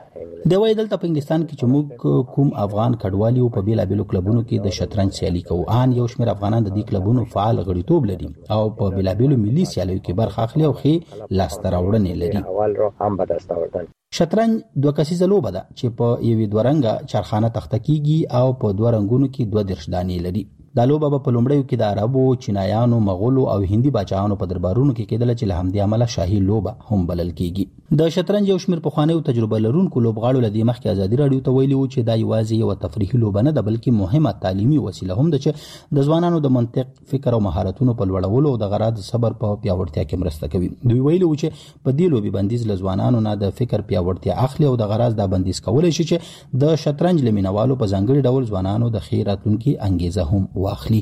S5: د وای دلته په انګلستان کې چې موږ کوم افغان کډوالي او په بیلا بیلو کلبونو کې د شطرنج سیالي کوو، ان یو شمېر افغانان د دې کلبونو فعال غړیتوب لري او په بیلا بیلو ملي سیالیو کې برخه اخلي او خې لاسته راوړنې لري.
S18: اول رو هم به دست آوردن
S5: شطرنج دوه کسیزه لوبه ده چې په یوې دوه رنګه چارخانه تخته کیږي او په دوه رنګونو کې دوه دېرش دانې لري. دا لوبه به په لومړیو کې د عربو، چینایانو، مغولو او هندي باچاهانو په دربارونو کې کېدله چې له همدې امله شاهي لوبه هم بلل کیږي. د شطرنج یو شمېر پخوانیو تجربه لرونکو لوبغاړو له دې مخکې ازادي راډیو ته ویلي وو چې دا یوازې یوه تفریحي لوبه نه ده بلکې مهمه تعلیمي وسیله هم ده چې د ځوانانو د منطق، فکر او مهارتونو په لوړولو او د غرض صبر په پیاوړتیا کې مرسته کوي. دوی ویلي وو چې په دې لوبې بندیز له ځوانانو نه د فکر پیاوړتیا اخلي او د غرض دا بندیز کولی شي چې د شطرنج له مینوالو په ځانګړي ډول ځوانانو د ښې راتلونکي انګیزه هم واخلي.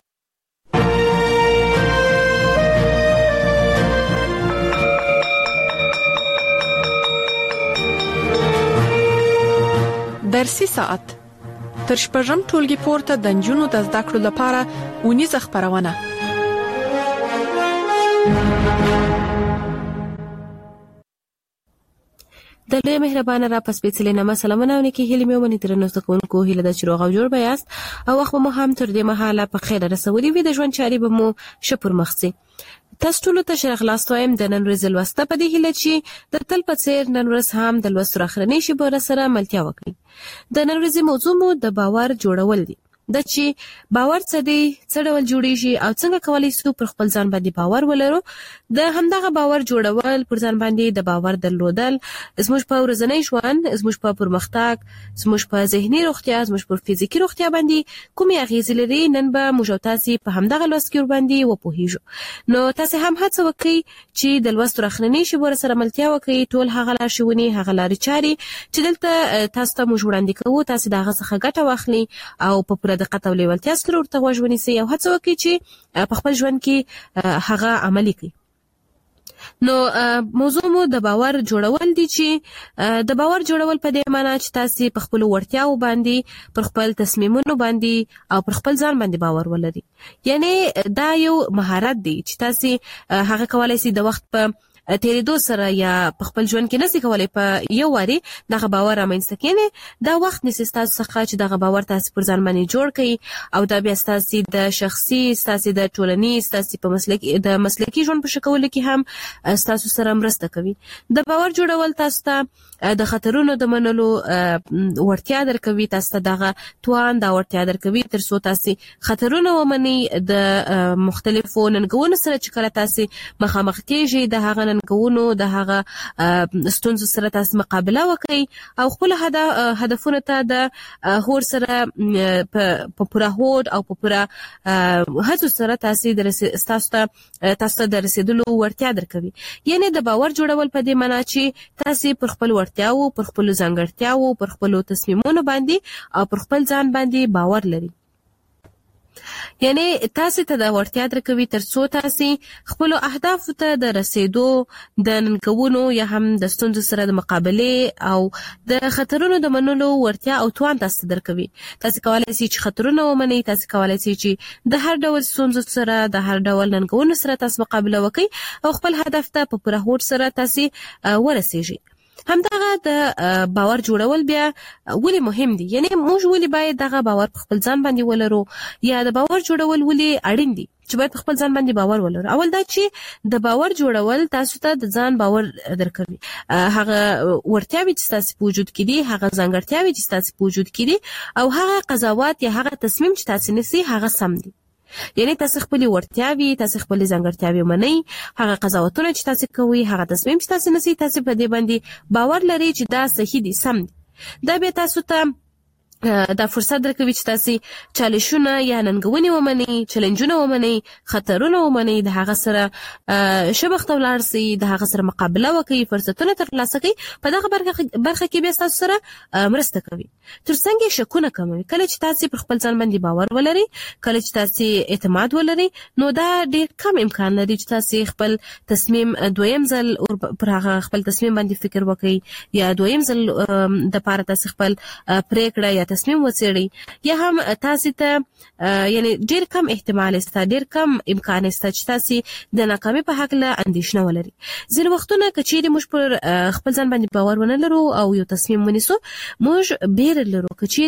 S19: درسي ساعت تر شپږم ټولګي پورته د نجونو د زده کړو لپاره ونیزه خپرونه.
S20: د لوی مهربانه را پس پیڅلې نامه سلامونه او نیکی هیلې مې ومني ترنو زدهکوونکو هیله ده چې روغ او جوړ به یاست او وخت به مو هم تر دې مهاله په خیر رسولي وي. د ژوند چارې به مو ښه پر مخ ځي. تاسو ټولو ته ښه راغلاست وایم د نن ورځې لوسته په دې هیله چې د تل په څېر نن ورځ هم د لوستو اخرنۍ شیبه سره ملتیا وکړئ. د نن ورځې موضوع مو د باور جوړول دی. د چې باور څه دی، څه ډول جوړیږي او څنګه کولی شو پر خپل ځان باندې باور ولرو. د همدغه باور جوړول، پر ځان باندې د باور درلودل زموږ په ورځنی ژوند، زموږ په پرمختګ، زموږ په ذهني روغتیا، زموږ په فزیکي روغتیا باندې کومې اغیزې لري. نن به موږ تاسو په همدغه لوست کې باندې وپوهیږو. نو تاسو هم هڅه وکړئ چې د لوست راخننی شی ور سره ملتیا وکړئ. ټول هغه لارښوونې، هغه لارې چارې چې دلته تاسو ته موږ وړاندې کوو، تاسو دغه څخه ګټه واخلئ او په پوره دقت او لیوالتیا سره ورته غوږ ونیسئ او هڅه وکړئ چې په خپل ژوند کې هغه عملي کړئ. نو موضوع مو د باور جوړول دي چې د باور جوړول په دې معنی چې تاسو په خپل وړتیاو باندې، پر خپل تصمیمونو باندې او پر خپل ځان باندې باور ولرئ. یعنی دا یو مهارت دی چې تاسو هغه کولای شئ د وخت په تیریدو سره یا په خپل ژوند کې نسی کولای په یو واري دغه باور رامنځته کړئ. دا وخت نسی تاسو څخه چې دغه باور تاسو پر ځان باندې جوړ کړئ او دا بیا تاسو د شخصي، تاسو د ټولنیز، تاسو په مسلکي د مسلکي ژوند په شکل کې هم تاسو سره مرسته کوي. د باور جوړول تاسو ته د خطرونو د منلو ورتیا درکوي، تاسو ته دغه توان دا ورتیا درکوي ترڅو تاسو خطرونه ومني. د مختلفو ننګونو سره چې کله تاسو مخامخ کیږئ، د هغه ننګونو، د هغه ستونزو سره تاسو مقابله وکړئ او خپل هدفونو ته د هور سره په پوره هوډ او په پوره هڅو سره تاسو د تاسو ته تاسو د رسیدلو ورتیا درکوي. یعنی د باور جوړول په دې معنی چې تاسو پر خپل ورتیاو، پر خپل ځانګړتیاو، پر خپل تصمیمونو باندې او پر خپل ځان باندې باور لري. یعنی تاسو ته د ورتیا درکوي ترڅو تاسو خپل اهداف ته د رسیدو، د ننګونو یا هم د ستونزو سره د مقابله او د خطرونو د منلو ورتیا او توان تاسو درکوي. تاسو کولای شئ چې خطرونه ومنئ، تاسو کولای شئ چې د هر ډول ستونزو سره، د هر ډول ننګونو سره تاسو مقابله وکړئ او خپل هدف ته په پوره هوډ سره تاسو ورسیږئ. همدغه د باور جوړول بیا ولې مهم دي؟ یعنی موږ ولې باید دغه باور په خپل ځان باندې ولرو یا د باور جوړول ولې اړین دي چې باید په خپل ځان باندې باور ولرو؟ اول دا چې د باور جوړول تاسو ته د ځان باور درکوي. هغه ورتیاوې چې تاسو په وجود کې دي، هغه ځانګړتیاوې چې تاسو په وجود کې دي او هغه قضاوت یا هغه تصمیم چې تاسو نیسئ هغه سم دي. یعنی تاسو خپل ورتیاوي، تاسو خپل ځانګړتیاوي منئ، هغه قضاوتونه چې تاسو کوئ، هغه تصمیم چې تاسو نیسئ، تاسو په دې باندې باور لرئ چې دا صحیح دي، سم دي. دا به تاسو ته دا فرصت درکوي چې تاسو چالشونه یا ننګونې ومنئ، چیلنجونه ومنئ، خطرونه ومنئ، د هغه سره شبخته ولاړ سئ، د هغه سره مقابله وکړئ، فرصتونه ترلاسه کړئ. په دغه برخه کې بیا تاسو سره مرسته کوي. ترڅنګ شکونه کموي. کله چې تاسو پر خپل ځان باندې باور ولرئ، کله چې تاسو اعتماد ولرئ، نو دا ډېر کم امکان لري چې تاسو خپل تصمیم دویم ځل پر هغه خپل تصمیم باندې فکر وکړئ یا دویم ځل د پاره تاسو خپل پریکړه یا تصمیم وڅېړئ یا هم تاسو ته یعنی ډېر کم احتمال شته، ډېر کم امکان شته چې تاسو د ناکامۍ په هکله اندېښنه ولرئ. ځینې وختونه که چیرې موږ پر خپل ځان باندې باور ونه لرو او یو تصمیم ونیسو، موږ بیره لرو که چیرې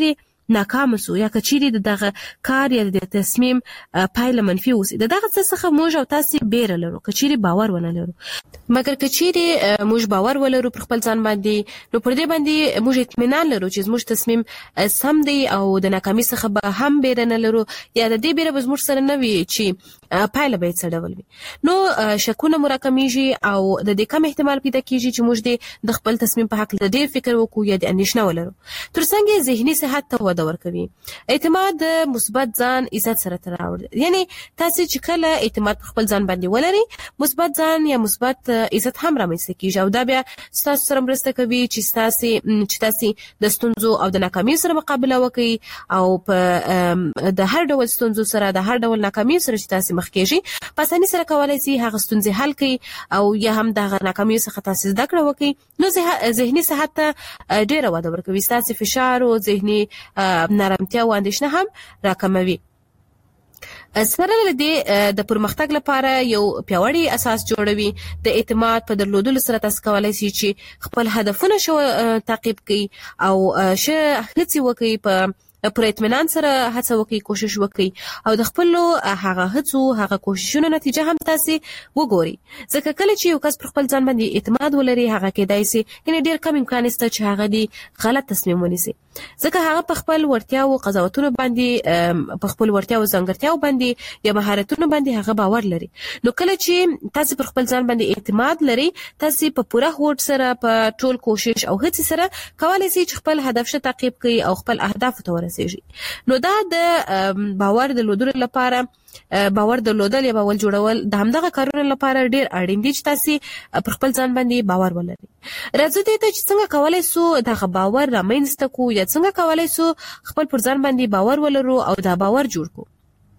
S20: ناکام سو یا کچيري دغه کار یا د تصمیم پایله منفي وسی دغه څه موږ او تاسو بیره لرو کچيري باور ونه لرو مګر کچيري موږ باور ولرو پر خپل ځان باندې نو پر دې باندې موږ اطمینان لرو چې موږ تصمیم سم دی او د ناکامي څخه به هم بیره نه لرو یا د دې بیره به موږ سره نه وي چې پایله به څه ډول وي نو شکونه مراکمېږي او د دې کم احتمال پیدا کیږي چې موږ د خپل تصمیم په حق ډېر فکر وکړو یا د اندېښنه ولرو ترڅنګ ذهني صحت ته وده ورکوي اعتماد د مثبت ځان عزت سره تړاو یعنی تاسو چې کله اعتماد په خپل ځان باندې ولري مثبت ځان یا مثبت عزت هم رامنځته کیږي او دا بیا تاسو سره مرسته کوي چې تاسو چې تاسو د ستونزو او د ناکامۍ سره مقابله وکړي او په د هر ډول ستونزو سره د هر ډول ناکامۍ سره چې تاسو مخ کېږي په اسانۍ سره کولای شي هغه ستونزې حل کړي او یا هم د ناکامۍ څخه تاسو زده کړه وکړي نو ذهني صحت ته ډېر وده ورکوي تاسو فشار او ذهني نارمتیا او اندېښنه هم راکموي سره لدې د پرمختګ لپاره یو پیاوړی اساس جوړوي د اعتماد په درلودلو سره تاسو کولای شئ چې خپل هدفونه شو تعقیب کړئ او شه هڅه وکړئ په پر اطمینان سره هڅه وکړئ کوشش وکړئ او د خپل هغه هڅو هغه کوششونو نتیجه هم تاسو وګورئ ځکه کله چې یو کس پر خپل ځان باندې اعتماد ولري هغه کېدای شي یعنی ډېر کم امکان شته چې هغه دی غلط تصمیم ونیسي ځکه هغه په خپل ورتیا او قضاوتونو باندې په خپل ورتیا او ځانګړتیاو باندې یا مهارتونو باندې هغه باور لري نو کله چې تاسو پر خپل ځان باندې اعتماد لري تاسو په پوره هوډ سره په ټول کوشش او هڅې سره کولای شئ چې خپل هدف ته تعقیب کړئ او خپل اهداف ته ورسئ نو دا د باور د لودلو لپاره باور درلودل یا باور جوړول د همدغه کارونو لپاره ډیر اړین دي چې تاسو پر خپل ځان باندې باور ولرئ راځي ته چې څنګه کولای شو دغه باور رامنځته کو یا څنګه کولای شو خپل پر ځان باندې باور ولرو او دا باور جوړ کو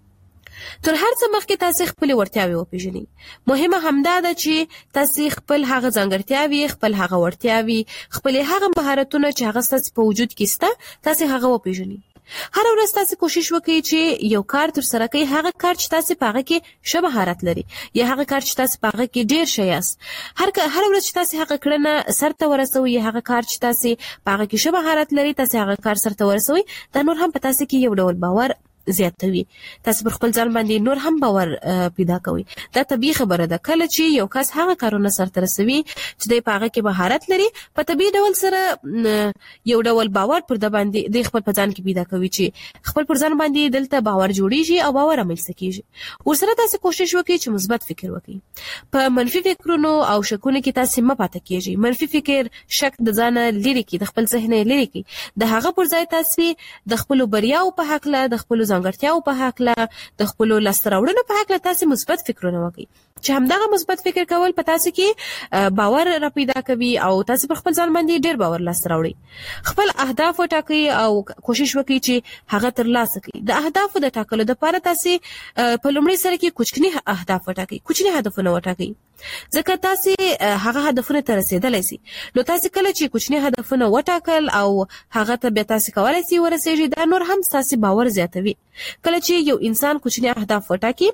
S20: تر هر څه مخکې تاسو خپل ورتیاوي وپیژنئ مهمه همدا ده چې تاسو خپل هغه ځانګړتیاوي خپل هغه ورتیاوي خپل هغه مهارتونه چې هغه ستاسو په وجود کې سته تاسو هغه وپیژنئ هر ورځ تاسو کوشش وکړئ چې یو کار تر سره کړئ هغه کار چې تاسو په هغه کې ښه مهارت لري یا هغه کار چې تاسو په هغه کې ډیر ښه یاست هر هر ورځ چې تاسو هغه کړنه سرته ورسوي هغه کار چې تاسو په هغه کې ښه مهارت لري تاسو هغه کار سرته ورسوي دا نور هم په تاسو کې یو ډول باور زیاتوي تاسو پر خپل ځان باندې نور هم باور پیدا کوي دا طبيعي خبره ده کله چې یو کس هغه کارونه سرته رسوي چې د پاغه کې مهارت لري په طبيعي ډول سره یو ډول باور پر د باندې د خپل ځان کې پیدا کوي چې خپل پر ځان باندې دلته باور جوړیږي او باور رامنځته کیږي ورسره تاسو کوشش وکړئ چې مثبت فکر وکړئ په منفي فکرونو او شکونو کې تاسو مه پاتې کیږئ منفي فکر شک د ځان لري کې د خپل ذهن لري کې د هغه پر ځای تاسو د خپل بریاو په حق له د خپل ځانګړتیاو په حق له د خپل لاستراوړنو په حق له تاسو مثبت فکرونه وکړئ چې همدغه مثبت فکر کول په تاسو کې باور را پیدا کوي او تاسو پر خپل ځان باندې ډیر باور لاستراوړئ خپل اهداف وټاکئ او کوشش وکړئ چې هغه ترلاسه کړئ د اهداف د ټاکلو لپاره تاسو په لومړي سره کې کوچني اهداف وټاکئ کوچني هدفونه وټاکئ ځکه تاسو هغه هدفونه ته رسیدلای شئ نو تاسو کله چې کوچني هدفونه وټاکل او هغه ته به تاسو کولای شئ ورسېږئ دا نور هم تاسو باور زیاتوي کله چې یو انسان کوچني اهداف وټاکي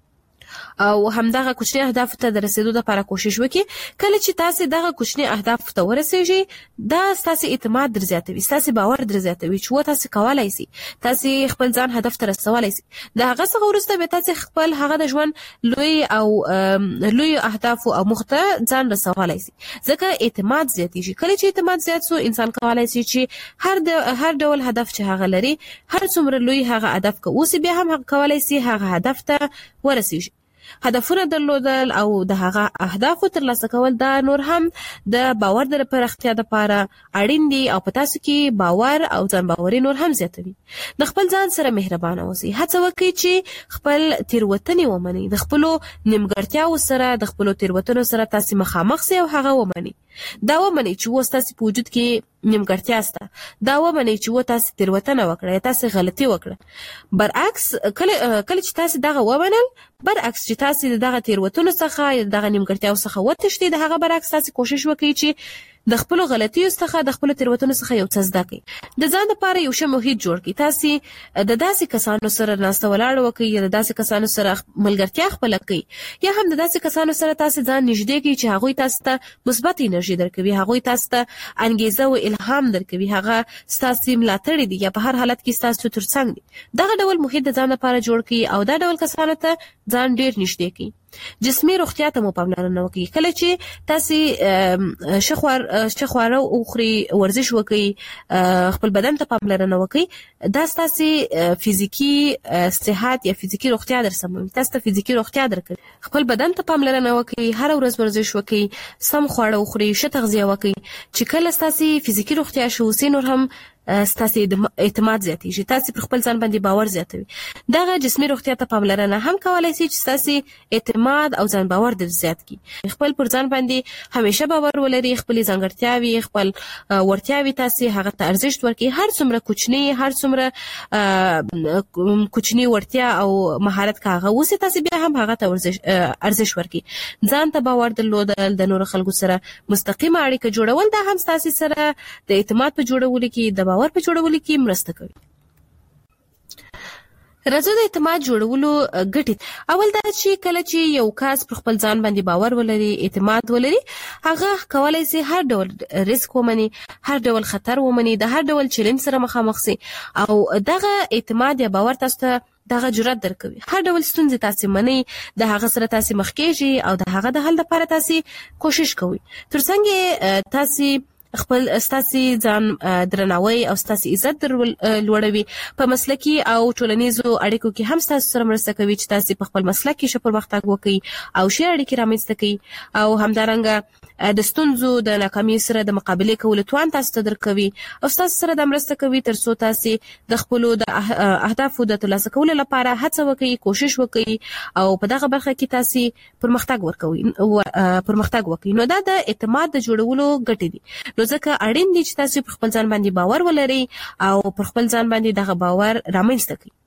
S20: او همدغه کوچني اهداف ته د رسیدو لپاره کوشش وکړي کله چې تاسو دغه کوچني اهداف ته ورسېږئ دا تاسو اعتماد در زیاتوي تاسو باور در زیاتوي چې و تاسو کولای شئ تاسو خپل ځان هدف ته رسولای شئ دا هغه څه ورسته به تاسو خپل هغه د ژوند لوی او لوی اهداف او مخته ځان رسولای شئ ځکه اعتماد زیاتېږي کله چې اعتماد زیات شو انسان کولای شي چې هر د هر ډول هدف چې هغه لري هر څومره لوی هغه هدف کوي بیا هم کولای شي هغه هدف ته ورسېږي هدفونه درلودل او د هغه اهداف ترلاسه کول دا نور هم د باور د پراختیا لپاره اړین دي او په تاسو کې باور او ځان باوري نور هم زیاتوي د خپل ځان سره مهربانه اوسئ هڅه وکړئ چې خپل تیروتنې ومنئ د خپل نیمګړتیاو سره د خپل تیروتنو سره تاسو مخامخ سئ او هغه ومنئ دا ومنئ چې وستاسو په وجود کې نیمګړتیا سته دا ومنئ چې و تاسو تیروتنه وکړه تاسو غلطي وکړه برعکس کله کله چې تاسو دغه ومنل برعکس چې تاسو دغه تیروتنو څخه دغه نیمګړتیاو څخه وتښتئ د هغه برعکس تاسو کوشش وکړئ چې د خپل غلطیو څخه د خپل تیروتنو څخه یو څه زده کړئ. د ځان لپاره یو ښه محیط جوړ کړئ. تاسو د داسې کسانو سره ناسته ولاړ وکړئ یا د داسې کسانو سره ملګرتیا خپل کړئ یا هم د داسې کسانو سره تاسو ځان نږدې کړئ چې هغوی تاسو ته مثبت انرژي درکوي، هغوی تاسو ته انګیزه او الهام درکوي، هغه ستاسو ملاتړ دي یا په هر حالت کې ستاسو ترڅنګ دي. دغه ډول محیط د ځان لپاره جوړ کړئ او دا ډول کسانو ته ځان ډیر نږدې کړئ. جسمي روغتیا ته مو پاملرنه وکړئ. کله چې تاسو شخوار شخواره او خوري ورزش وکړئ، خپل بدن ته پاملرنه وکړئ، دا تاسو فزیکی صحت یا فزیکی روغتیا درسموي، تاسو ته فزیکی روغتیا درکوي. خپل بدن ته پاملرنه وکړئ، هر ورځ ورزش وکړئ، سم خواړه وخورئ، ښه تغذیه وکړئ چې کله تاسو فزیکی روغتیا شو سي نور هم ستاسو اعتماد زیاتېږي، تاسو پر خپل ځان باندې باور زیاتوي. دغه جسمي روغتیا ته پاملرنه هم کولای شي چې تاسو اعتماد او ځان باور د زیات کړي. خپل پر ځان باندې همیشه باور ولري، خپل ځانګړتیاوي، خپل ورتیاوي تاسو هغه ته ارزښت ورکړي. هر څومره کوچنی هر څومره کوچنی ورتیا او مهارت کاغه وسه تاسو بیا هم هغه ته ارزښت ورکړي. ځان ته باور درلودل، د نور خلکو سره مستقیمه اړیکه جوړول، دا هم تاسو سره د اعتماد په جوړولو کې د باور په جوړولو کې مرسته کوي. راځو د اعتماد جوړولو ګټې. اول دا چې کله چې یو کس پر خپل ځان باندې باور ولري، اعتماد ولري، هغه کولای شي هر ډول ریسک ومني، هر ډول خطر ومني، د هر ډول چیلنج سره مخامخ شي او دغه اعتماد یا باور تاسو ته دغه جرأت درکوي. هر ډول ستونزې تاسو منئ، د هغه سره تاسو مخ کېږئ او د هغه د حل لپاره تاسو کوشش کوئ. ترڅنګ تاسو خپل ستاسو ځان درناوی او ستاسو عزت لوړوي. په مسلکي او ټولنیزو اړیکو کې هم ستاسو سره مرسته کوي چې تاسو په خپل مسلک کې ښه پرمختګ وکړئ او ښې اړیکې رامنځته کړئ او همدارنګه د ستونزو د ناکامۍ سره د مقابلې کولو توان تاسو ته درکوي او ستاسو سره د مرسته کوي ترڅو تاسو د خپل د اهدافو د ترلاسه کولو لپاره هڅه وکړئ، کوشش وکړئ او په دغه برخه کې تاسو پرمختګ ورکوي پرمختګ وکړئ. نو دا د اعتماد د جوړولو ګټې دي. نو ځکه اړین دي چې تاسو پر خپل ځان باندې باور ولرئ او پر خپل ځان باندې دغه باور رامنځته کړئ.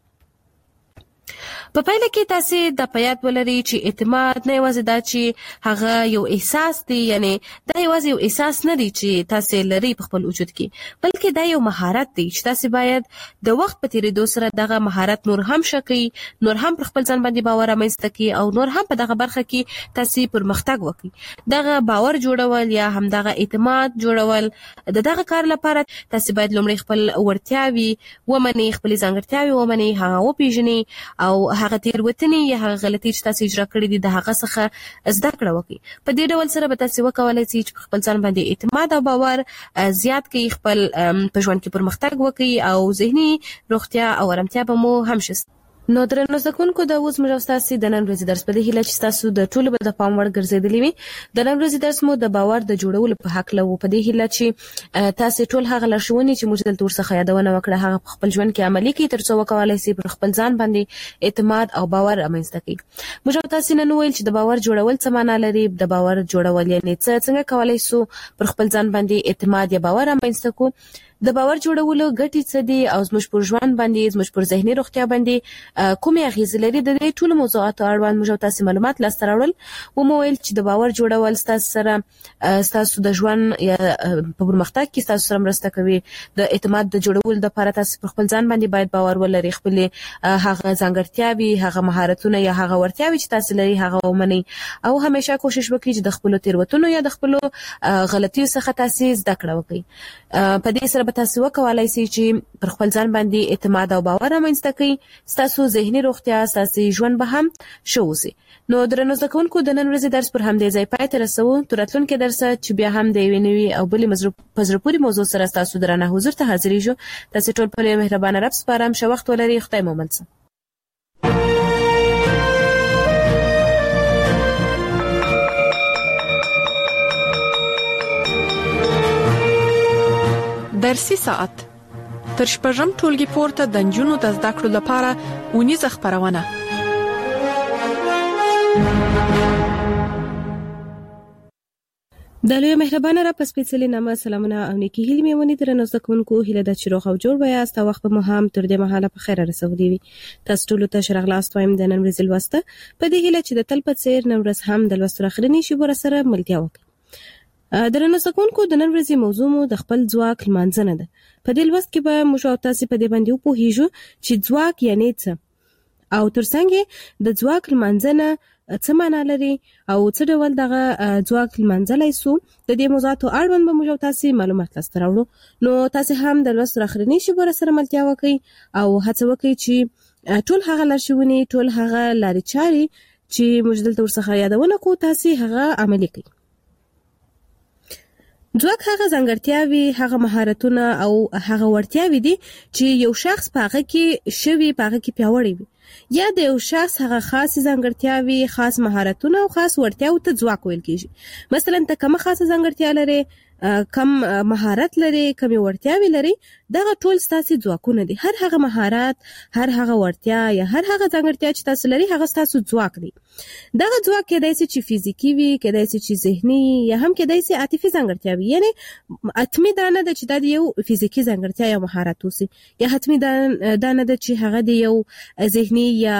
S20: په پایله کې تاسو د پیات ولري چې اعتماد نه یوازې دا چې هغه یو احساس دی، یعنی دا یوازې یو احساس نه دی چې تاسو لري په خپل وجود کې، بلکې دا یو مهارت دی چې تاسو باید د وخت په تیریدو سره دغه مهارت نور هم شکړئ، نور هم پر خپل ځان باندې باور رامنځته کړئ او نور هم په دغه برخه کې تاسو پرمختګ وکړئ. دغه باور جوړول یا هم دغه اعتماد جوړول، د دغه کار لپاره تاسو باید لومړی خپل ورتیاوي ومنئ، خپل ځانګړتیاوي ومنئ، هغه وپیژنئ او هغه تیروتنې یا هغه غلطۍ چې تاسو اجرا کړې دي د هغه څخه زده کړه وکړئ. په دې ډول سره به تاسو وکولای شئ چې خپل ځان باندې اعتماد او باور زیات کړئ، خپل په ژوند کې پرمختګ وکړئ او ذهني روغتیا او آرامتیا به مو هم شي. نو درنو زکونکو د اوس موږ تاسو د نن ورځې درس په دې هیله چې تاسو د ټولو به د پام وړ ګرځېدلی وي. د نن ورځې درس مو د باور د جوړولو په حق له و په دې هیله چې تاسو ټول هغه لارښوونې چې موږ دلته ورڅخه یادونه وکړه هغه په خپل ژوند کې عملي کړئ ترڅو وکولای شئ پر خپل ځان باندې اعتماد او باور رامنځته کړئ. موږ تاسو نن ویل چې د باور جوړول څه معنی لري، د باور جوړول یعنی څه څنګه کولای شو پر خپل ځان باندې اعتماد یا باور رامنځته کړو، د باور جوړولو ګټې څه دي او زموږ پر ژوند باندې زموږ پر ذهني روغتیا باندې کومې اغیزې لري. د دې ټولو موضوعاتو اړوند موږ تاسو معلومات لاسته راوړل او مو ویل چې د باور جوړول ستاسو سره ستاسو د ژوند یا په پرمختګ کې ستاسو سره مرسته کوي. د اعتماد د جوړولو لپاره تاسو پر خپل ځان باندې باید باور ولرئ، خپل هغه ځانګړتیاوي، هغه مهارتونه یا هغه ورتیاوي چې تاسو لري هغه ومنئ او همیشه کوشش وکړئ چې د خپل تیروتنو یا د خپل غلطیو څخه تاسو زده کړه وکړئ. په دې سره به تاسو وکولای شئ چې پر خپل ځان باندې اعتماد او باور رامنځته کړئ، ستاسو ذهني روغتیا، ستاسو ژوند به هم ښه وشي. نو درنو زده کوونکو د نن ورځې درس پر همدې ځای پای ته رسوو. تر راتلونکي درسه چې بیا هم د یوې نوې او بلې په زړه پورې موضوع سره ستاسو درانه حضور ته حاضرېږو. تاسو ټول په مهربانه رب سپارم. ښه وخت ولرئ. خدای مو مل شه.
S19: درسي ساعت تر شپږم ټولګي پورته د نجونو د زده کړو لپاره اونیزه خبرونه.
S20: د لوی مهربانه را پسپېڅلې نامه سلامونه او نیکی هیلې مې ونې درنو زده کوونکو هیله ده چې روغ او جوړ وایاست او وخت مو هم تر دې مهاله په خیر رسولي وي. تاسو ټولو ته ښه راغلاست وایم د نن ورځې لوسته په دې هیله چې د تل په څیر نن ورځ هم د لوستو اخرنی شی ور سره ملګرتیا وکړي. درنو سکونکو د نن ورځې موضوع مو د خپل ځواک لمانځنه ده. په دې لوست کې به موږ او تاسو په دې باندې وپوهیږو چې ځواک یعنی څه او ترڅنګ د ځواک لمانځنه څه معنا لري او څه ډول دغه ځواک لمانځلای سو. د دې موضوعاتو اړوند به موږ او تاسو معلومات تاسو راوړو. نو تاسو هم د لوست راخرنی شي بر سره ملتیا وکړئ او هڅه وکړئ چې ټول هغه لارښوونې ټول هغه لارې چارې چې موږ دلته ورڅخه یادونه کوو تاسو هغه عملي کړئ. ځواک هغه ځانګړتیاوي، هغه مهارتونه او هغه وړتیاوي دي چې یو شخص په هغه کې شوی، په هغه کې پیاوړی وي، یا د یو شخص هغه خاص ځانګړتیاوي، خاص مهارتونه او خاص وړتیاو ته ځواک ویل کیږي. مثلا ته کومه خاصه ځانګړتیا لري، کم مهارت لري، کم وړتیاوي لري، دغه ټول ستاسو ځواکونه دي. هر هغه مهارت، هر هغه وړتیا یا هر هغه ځانګړتیا چې تاسو لري هغه ستاسو ځواک دی. دغه ځواک کېدای شي چې فزیکی وي، کېدای شي چې ذهني، یا هم کېدای شي عاطفي ځانګړتیا وي. یعنی اتمی دا نه ده چې دا یو فزیکی ځانګړتیا یا مهارت وسی، یا اتمی دا نه ده چې هغه دی یو ذهني یا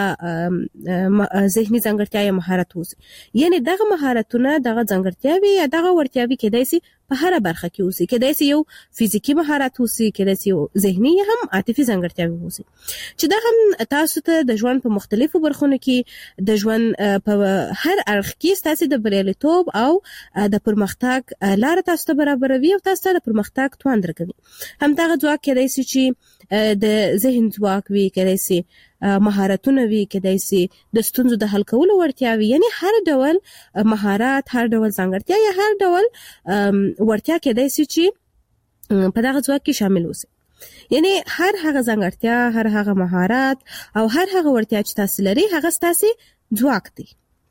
S20: ذهني ځانګړتیا یا مهارت وسی. یعنی دغه مهارتونه، دغه ځانګړتیاوي یا دغه وړتیاوي کېدای شي په هر برخه کې وسی. کېدای شي یو فزیکی مهارت وسی، کېدای شي یو ذهني یا هم عاطفي ځانګړتیاوي وسی، چې دا هم تاسو ته د ژوند په مختلفو برخو کې د ژوند په هر اړخ کې تاسو د بریالیتوب او د پرمختګ لار تاسو ته برابروي او تاسو ته د پرمختګ توان درکوي. هم دغه ځواک کېدای شي چې د ذهن ځواک وي، کېدای شي مهارتونه وي، کېدای شي د ستونزو د حل کولو وړتیا وي. یعنی هر ډول مهارت، هر ډول ځانګړتیا یا هر ډول وړتیا کېدای شي چې په دغه ځواک کې شامل وي. یعنی هر هغه ځانګړتیا، هر هغه مهارت او هر هغه وړتیا چې تاسو لري هغه ستاسو ځواک دی.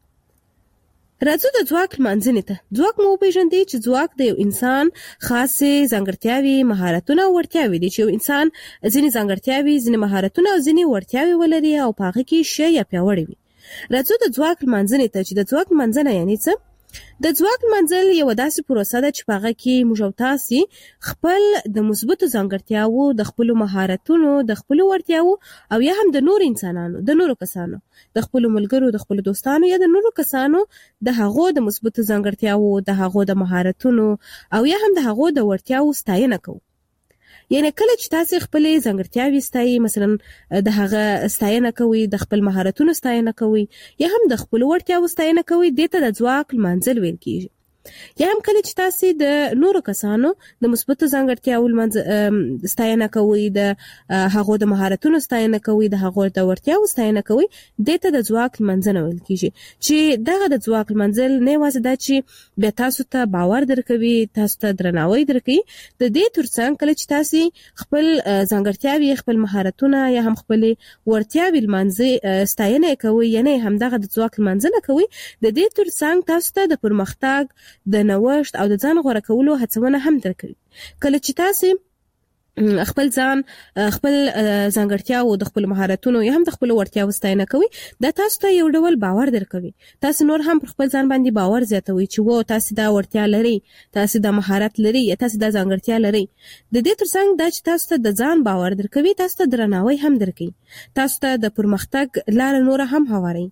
S20: راځو د ځواک لمانځنې ته. ځواک مو پیژندئ چې ځواک د یو انسان خاصې ځانګړتیاوي، مهارتونه او وړتیاوي دي. چې یو انسان ځینې ځانګړتیاوي، ځینې مهارتونه او ځینې وړتیاوي ولري او په هغه کې ښه یا پیاوړی وي. راځو د ځواک لمانځنې ته چې د ځواک لمانځنه یعنی څه. د ځواک لمانځل یو داسې پروسه ده چې په هغه کې موږ او تاسو خپل د مثبتو ځانګړتیاوو، د خپلو مهارتونو، د خپلو وړتیاوو او یا هم د نور انسانانو، د نورو کسانو، د خپلو ملګرو، د خپلو دوستانو یا د نورو کسانو د هغو د مثبتو ځانګړتیاوو، د هغو د مهارتونو او یا هم د هغو د وړتیاوو ستاینه کوو. یعنی کله چې تاسو خپل ځانګړتیاوي ستایي، مثلا د هغه ستاینه کوي، د خپل مهارتونو ستاینه کوي یا هم د خپل وړتیاوو ستاینه کوي، دته د ځواک لمانځل ویل کیږي. یا هم کله چې تاسو د نورو کسانو د مثبتو ځانګړتیاوو ستاینه کوي، د هغو د مهارتونو ستاینه کوي، د هغو د وړتیاوو ستاینه کوي، دته د ځواک لمانځنه ویل کیږي. چې دغه د ځواک لمانځل نه یوازې دا چې بیا تاسو ته باور درکوي، تاسو ته درناوی درکوي، د دې ترڅنګ کله چې تاسو خپل ځانګړتیاوي، خپل مهارتونه یا هم خپل وړتیاوي لمانځي، ستاینه کوي، یعنی هم دغه د ځواک لمانځنه کوي، د دې ترڅنګ تاسو ته د پرمختګ، د نوښت او د ځان غوړه کولو هڅونه هم درکوي. کله چې تاسو خپل ځان، خپل ځانګړتیاو، د خپل مهارتونو یا هم د خپل وړتیاو ستاینه کوي، دا تاسو ته یو ډول باور درکوي. تاسو نور هم پر خپل ځان باندې باور زیاتوي چې وو تاسو دا وړتیا لري، تاسو دا مهارت لري، یا تاسو دا ځانګړتیا لري. د دې ترڅنګ دا چې تاسو ته د ځان باور درکوي، تاسو ته درناوی هم درکوي، تاسو ته د پرمختګ لار نور هم هواروي،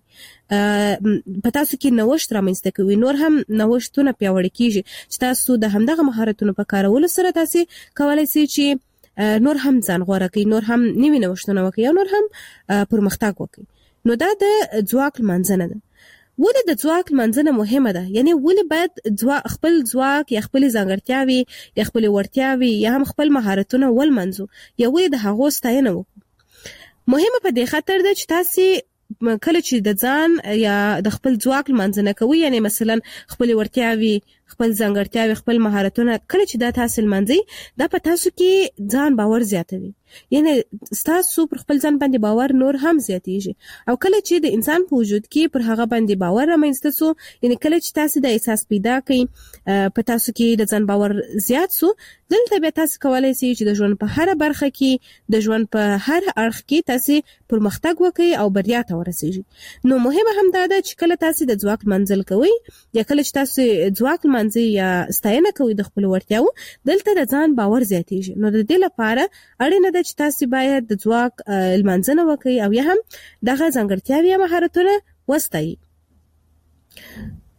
S20: په تاسو کې نوښت رامنځته کوي، نور هم نوښتونه پیاوړي کیږي چې تاسو د همدغه مهارتونو په کارولو سره تاسو کولای شئ چې نور هم ځان غوړه کړئ، نور هم نوي نوښتونه وکړئ او نور هم پرمختګ وکړئ. نو دا د ځواک لمانځنه ده. ولې د ځواک لمانځنه مهمه ده؟ یعنی ولې باید خپل ځواک یا خپل ځانګړتیاوي یا خپل وړتیاوي یا هم خپل مهارتونه ولمنځو، یا ولې د هغو ستاینه وکړو؟ مهمه په دې خاطر ده چې تاسو کله چې د ځان یا د خپل ځواک لمانځنه کوي، یعنی مثلا خپل وړتیاوي، خپل ځانګړتیاوي، خپل مهارتونه کله چې دا تاسو لمانځي، دا په تاسو کې ځان باور زیاتوي. یعنی تاسو پر خپل ځان باندې باور نور هم زیاتیږي. او کله چې د انسان په وجود کې پر هغه باندې باور رامنځته سو، یعنی کله چې تاسو د احساس پیدا کړئ، په تاسو کې د ځان باور زیات سو، دلته به تاسو کولای شئ چې د ژوند په هر برخه کې، د ژوند په هر اړخ کې تاسو پرمختګ وکړئ او بریا ته ورسیږئ. نو مهمه هم دا ده چې کله تاسو د ځواک منځل کوئ یا کله چې تاسو ځواک منځي یا ستاینه کوئ د خپل وړتیاو، دلته د ځان باور زیاتیږي. نو د دې لپاره اړینه ده چې تاسو باید د ځواک لمانځنه وکړئ او یا هم دغه ځانګړتیاوې یا مهارتونه وستایئ.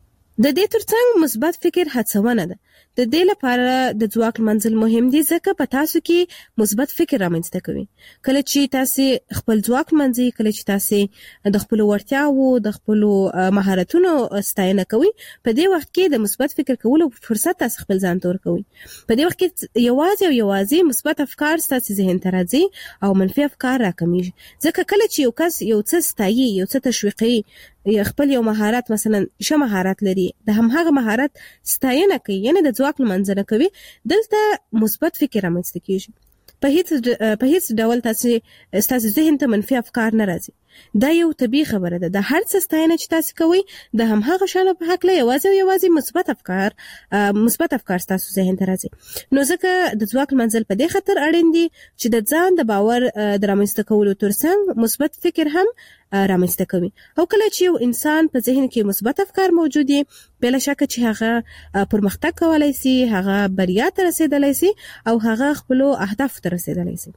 S20: د دې ترڅنګ مثبت فکر هڅونه ده. د دې لپاره د ځواک منزل مهم دي ځکه په تاسو کې مثبت فکر رامنځته کوي. کله چې تاسو خپل ځواک منځي، کله چې تاسو د خپل وړتیاو د خپل مهارتونو ستاینه کوي، په دې وخت کې د مثبت فکر کولو فرصت تاسو خپل ځان تور کوي. په دې وخت کې یوازې او یوازې مثبت افکار تاسو ذهن ته راځي او منفي افکار راکمیږي. ځکه کله چې یو کس یو څه ستایي، یو څه تشویقي، خپل یو مهارت مثلا ش مهارت لري، د همغه مهارت ستاینه کوي، یعنی د ځواک لمنځنه کوي، دلته مثبت فکر رامنځته کیږي. په هیڅ په هیڅ ډول تاسو تاسو ذهن ته منفي افکار نه راځي. دا یو طبيعي خبره ده. د هر څه ستاینه چې تاسو کوي د همغه شانو په حق له یوازې او یوازې مثبت افکار مثبت افکار تاسو ذهن ته راځي. نو ځکه د ځواک منزل په دې خاطر اړین دي چې د ځان د باور د رامنځته کولو ترڅنګ مثبت فکر هم رامنځته کوي. او کله چې یو انسان په ذهن کې مثبت افکار موجود دي، بلا شک چې هغه پرمختګ کولای شي، هغه بریا ته رسیدلی شي او هغه خپل اهداف ته رسیدلی شي.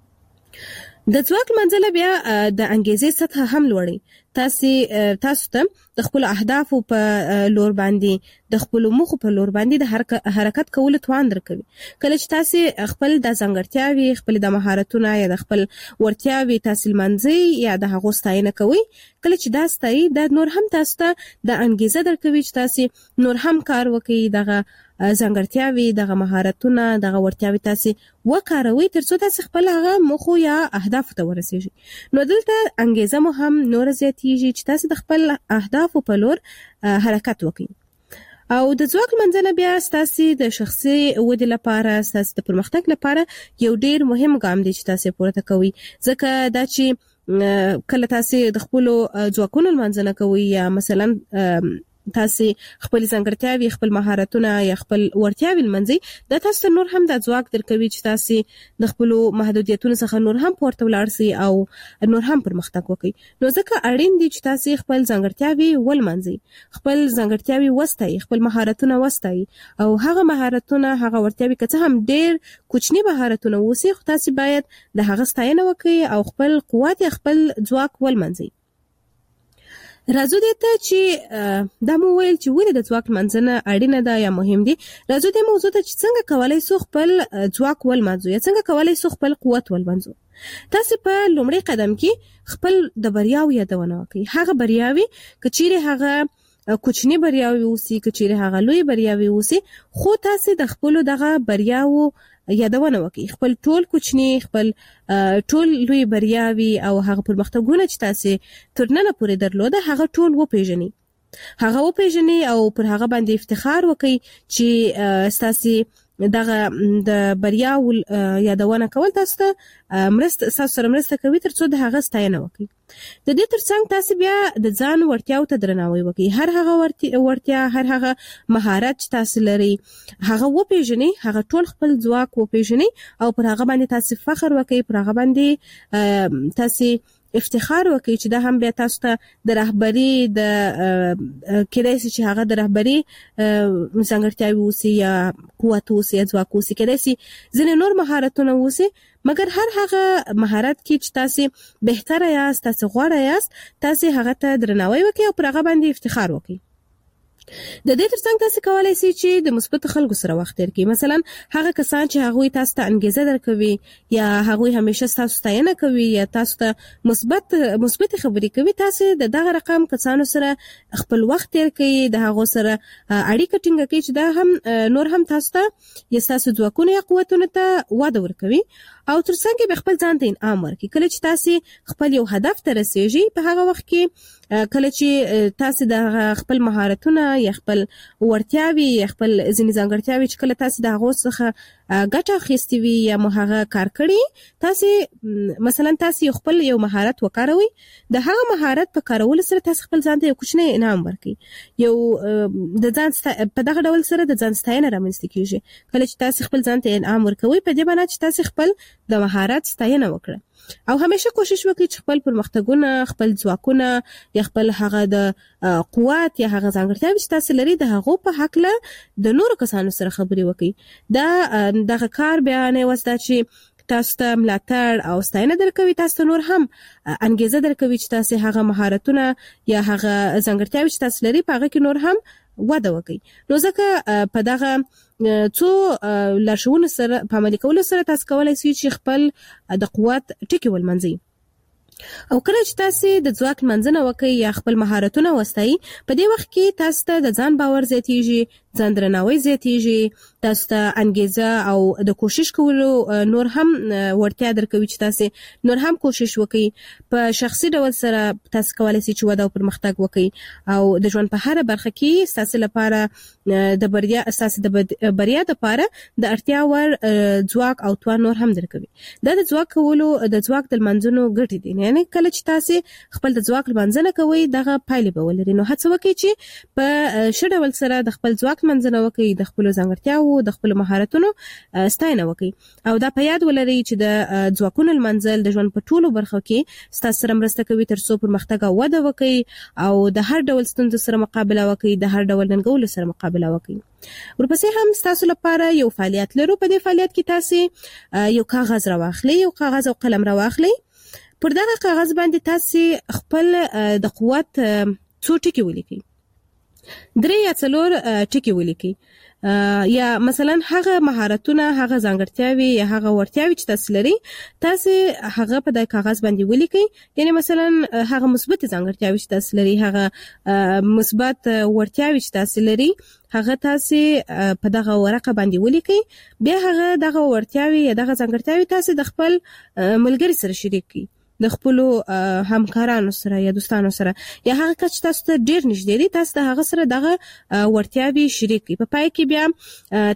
S20: د ځواک منزل بیا د انګیزې سطح هم لوړي. تاسو تاسو ته د خپل اهداف په لور باندې، د خپل موخو په لور باندې د حرکت کولو توان درکوي. کله چې تاسو خپل د ځانګړتیاوي، خپل د مهارتونو یا د خپل ورتیاوي تاسو منځي یا د هغو ستاینه کوي، کله چې دا ستایي د نور هم تاسو ته د انګیزه درکوي چې تاسو نور هم کار وکړئ، دغه ځانګړتیاوي، دغه مهارتونه، دغه ورتیاوي تاسو وکاروي ترڅو تاسو خپل هغه موخو یا اهداف ته ورسیږئ. نو دلته انګیزه مو هم نور زیاتیږي چې تاسو د خپل اهدافو په لور حرکت وکړئ. او د ځواک منځنه بیا تاسو د شخصي ودې لپاره، تاسو د پرمختګ لپاره یو ډیر مهم ګام دی چې تاسو پورته کوئ. ځکه دا چې کله تاسو د خپل ځواکونو منځنه کوئ یا مثلا تاسو خپل ځانګړتیاوي، خپل مهارتونه یا خپل ورتیاوي منځي، دا تاسو نور هم د ځواک درکوي چې تاسو د خپل محدودیتونو څخه نور هم پورته ولاړ شئ او نور هم پرمختګ وکړئ. نو ځکه اړین دي چې تاسو خپل ځانګړتیاوي ولمنځي، خپل ځانګړتیاوي وستایي، خپل مهارتونه وستایي او هغه مهارتونه، هغه ورتیاوي که څه هم ډیر کوچني مهارتونه وسی، خو تاسو باید د هغه ستاینه وکړئ او خپل قوت یا خپل ځواک ولمنځي. راځو دې ته چې دا مو ویل چې ولې د ځواک منځنه اړینه ده یا مهم دي. راځو دې موضوع ته چې څنګه کولای شو خپل ځواک ولمنځو یا څنګه کولای شو خپل قوت ولمنځو. تاسو په لومړي قدم کې خپل د بریاو یادونه وکړئ. هغه بریاوي که چیرې هغه کوچنی بریاوي اوسي، که چیرې هغه لوی بریاوي اوسي، خو تاسو د خپل دغه بریاو یادونه وکړئ. خپل ټول کوچنی، خپل ټول لوی بریاوي او هغه پرمختګونه چې تاسو تر نن پورې درلوده، هغه ټول وپیژنئ. هغه وپیژنئ او پر هغه باندې افتخار وکړئ چې تاسو دغه د بریاو یادونه کول تاسو ته مرسته تاسو سره مرسته کوي ترڅو د هغه ستاینه وکړي. د دې ترڅنګ تاسو بیا د ځان ورتیاو ته درناوی وکړئ. هر هغه ورتیا، هر هغه مهارت چې تاسو لري، هغه وپیژنئ، هغه ټول خپل ځواک وپیژنئ او پر هغه باندې تاسو فخر وکړئ، پر هغه باندې تاسو افتخار وکړي چې دا هم بیا تاسو ته د رهبری د کېدای شي چې هغه د رهبری ځانګړتیاوي اوسي یا قوت اوسي یا ځواک اوسي، کېدای شي ځینې نور مهارتونه اوسي، مګر هر هغه مهارت کې چې تاسو بهتره یاست، تاسو غوره یاست، تاسو هغه ته درناوی وکړئ او پر هغه باندې افتخار وکړئ. د دې ترڅنګ تاسو کولای شئ چې د مثبت خلکو سره وخت تیر کړئ. مثلا هغه کسان چې هغه تاسو ته انګیزه درکوي یا هغه همیشه تاسو ستاینه کوي یا تاسو ته مثبت مثبت خبرې کوي، تاسو د دغه رقم کسانو سره خپل وخت تیر کړئ، د هغه سره اړیکه ټینګه کړئ چې دا هم نور هم تاسو ته یا تاسو ځواکونه یا قوتونه ته وده ورکوي او ترڅنګ به خپل ځان ته انعام ورکړي. کله چې تاسو خپل یو هدف ته رسیږئ، په هغه وخت کې کله چې تاسو د خپل مهارتونه یا خپل ورتیاوي یا خپل ځینې ځانګړتیاوي چې کله تاسو د هغو څخه ګټه اخیستې وي یا مو هغه کار کړي، تاسو مثلا تاسو خپل یو مهارت وکاروئ، د هغه مهارت په کارولو سره تاسو خپل ځان ته یو کوچنی انعام ورکړئ. یو د ځان په دغه ډول سره د ځان ستاینه رامنځته کیږي. کله چې تاسو خپل ځان ته انعام ورکوئ، په دې معنی چې تاسو خپل د مهارت ستاینه وکړه او همیشه کوشش وکړئ چې خپل پرمختګونه، خپل ځواکونه یا خپل هغه د قوت یا هغه ځانګړتیاوې چې تاسو لري د هغو په هکله د نورو کسانو سره خبرې وکړئ. دا دغه کار بیا نه وسته چې تاسو ته ملاتړ او ستاینه درکوي، تاسو ته نور هم انګیزه درکوي چې تاسو هغه مهارتونه یا هغه ځانګړتیاوې چې تاسو لري په هغه کې نور هم وده وکړي. نو ځکه په دغه څو لارښوونو سره په عملي کولو سره تاسو کولای شئ چې خپل د قوت ټکی ولمنځئ. او کله چې تاسو د ځواک منځنه وکړئ یا خپل مهارتونه وستایي، په دې وخت کې تاسو ته د ځان باور زیاتیږي، ځان درناوی زیاتیږي، تاسو ته انګیزه او د کوشش کولو نور هم ورتیا درکوي چې تاسو نور هم کوشش وکړئ. په شخصي ډول سره تاسو کولای شئ چې وده او پرمختګ وکړئ او د ژوند په هر برخه کې تاسو لپاره د بریا اساس د بریا لپاره د اړتیا ور ځواک او توان نور هم درکوي. دا د ځواک کولو د ځواک د منځونو ګټې دي. یعنی کله چې تاسو خپل د ځواک منځنه کوئ دغه پایلې به ولري. نو هڅه وکړئ چې په ښه ډول سره د خپل ځواک منځنه وکړئ، د خپل ځانګړتیاو د خپل مهارتونو ستاینه وکړئ او دا په یاد ولرئ چې د ځواکونو منځل د ژوند په ټولو برخو کې ستاسو سره مرسته کوي ترڅو پرمختګ او وده وکړئ او د هر ډول ستونزو سره مقابله وکړئ، د هر ډول ننګولو سره مقابله وکړئ. ورپسې هم تاسو لپاره یو فعالیت لرو. په دې فعالیت کې تاسو یو کاغذ راواخلئ، یو کاغذ او قلم راواخلئ. پر دغه کاغذ باندې تاسو خپل د قوت څو ټکي ولیکئ، درې یا څلور ټکي ولیکئ، یا مثلا هغه مهارتونه، هغه ځانګړتیاوي یا هغه وړتیاوي چې تاسو لري تاسو هغه په د کاغذ باندې ولیکئ. یعنی مثلا هغه مثبت ځانګړتیاوي چې تاسو لري، هغه مثبت وړتیاوي چې تاسو لري هغه تاسو په دغه ورقه باندې ولیکئ. بیا هغه دغه وړتیاوي یا دغه ځانګړتیاوي تاسو د خپل ملګری سره شریک کړئ، د خپل همکارانو سره یا دوستانو سره، یا هغه کس چې تاسو ته ډیر نږدې دي تاسو د هغه سره دغه ورتیاوي شریک کړئ. په پای کې بیا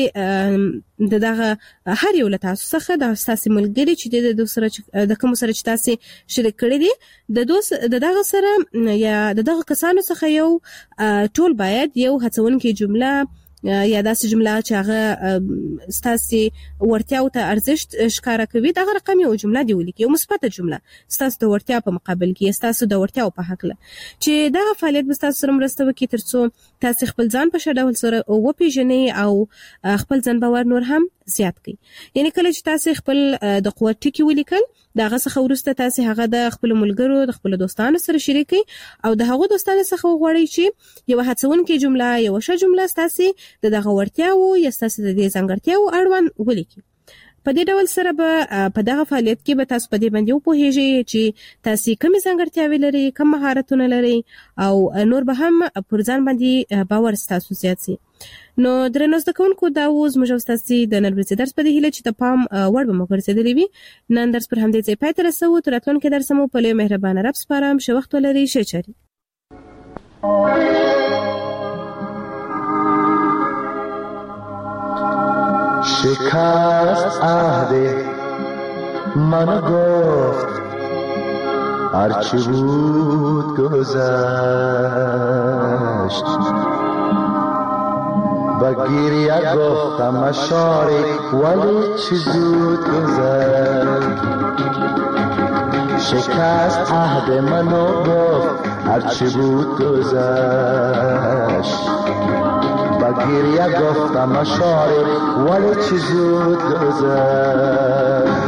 S20: تاسو د دغه هر یو له تاسو څخه د تاسو ملګری چې د دوسر د کوم سره چې تاسو شریک کړی دي د دوس د دغه سره یا د دغه کسانو څخه یو ټول باید یو هڅونکې جمله یا داسې جمله چې هغه ستاسو ورتیاو ته ارزښت ښکارا کوي، دغه رقم یو جمله دی ولیکئ، یو مثبت جمله ستاسو د ورتیا په مقابل کې، ستاسو د ورتیاو په حق له چې دغه فعالیت به تاسو سره مرسته وکړي ترڅو تاسو خپل ځان په ښه ډول سره وپیژنئ او خپل ځان باور نور هم زیات کړئ. یعنی کله چې تاسو خپل د قوت ټکی ولیکل، دغه څخه وروسته تاسو هغه د خپل ملګرو، د خپل دوستانو سره شریک کړئ او د هغو دوستانو څخه وغواړئ چې یو هڅونکې جمله، یو ښه جمله تاسو د دغه ورتیاو یا تاسو د دې ځانګړتیاو اړوند ولیکئ. په دې ډول سره به په دغه فعالیت کې به تاسو په دې باندې وپوهیږئ چې تاسو کومې ځانګړتیاوې لرئ، کوم مهارتونه لرئ او نور به هم پر ځان باندې باور ستاسو زیات شي. نو درنو زده کوونکو، دا اوس موږ ستاسو د نن ورځې درس په دې هیله چې د پام وړ به مو ګرځېدلی وي. نن درس پر همدې ځای پای ته رسوو. تر راتلونکي درس مو په لوی مهربانه رب سپارم. ښه وخت ولرئ. ښه چارې.
S21: شکست عهد من گفت هرچی بود گذشت، با گریه گفتم اشاره ولی چی زود گذشت. شکست عهد منو گفت هرچی بود گذشت، با گریه گفتم اشاره ولی چی زود گذشت.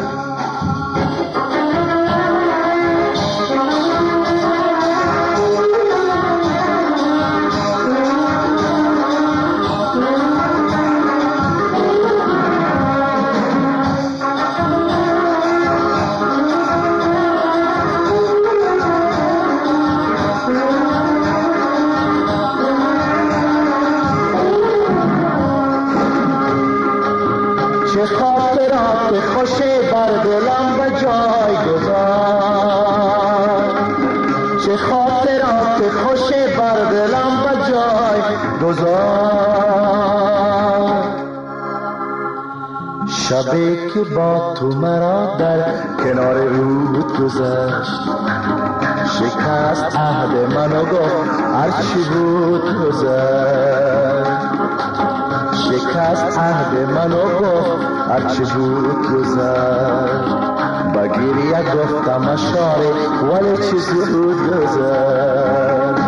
S21: شبی که با تو مرا در کنار رود گذشت، شکست عهد منو گفت هرچی بود گذشت. شکست عهد منو گفت هرچی بود گذشت، با گریه گفتم اشاره ولی چی زود گذشت.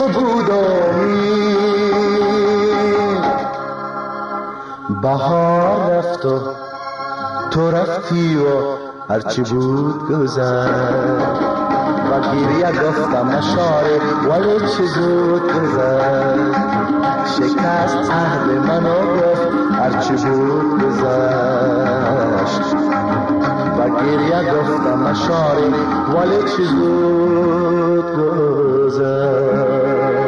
S21: بود بهار رفت و تو رفتی و هرچی بود گذشت و گریه گفتم نشاره ولی چه زود گذشت شکست عهد منو گفت هرچی بود گذشت و گریه گفتم نشاره ولی چه زود گذشت.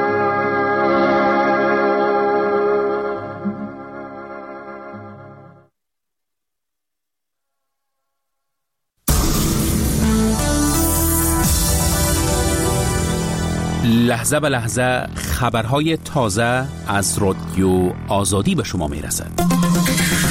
S3: لحظه به لحظه خبرهای تازه از رادیو آزادی به شما میرسد.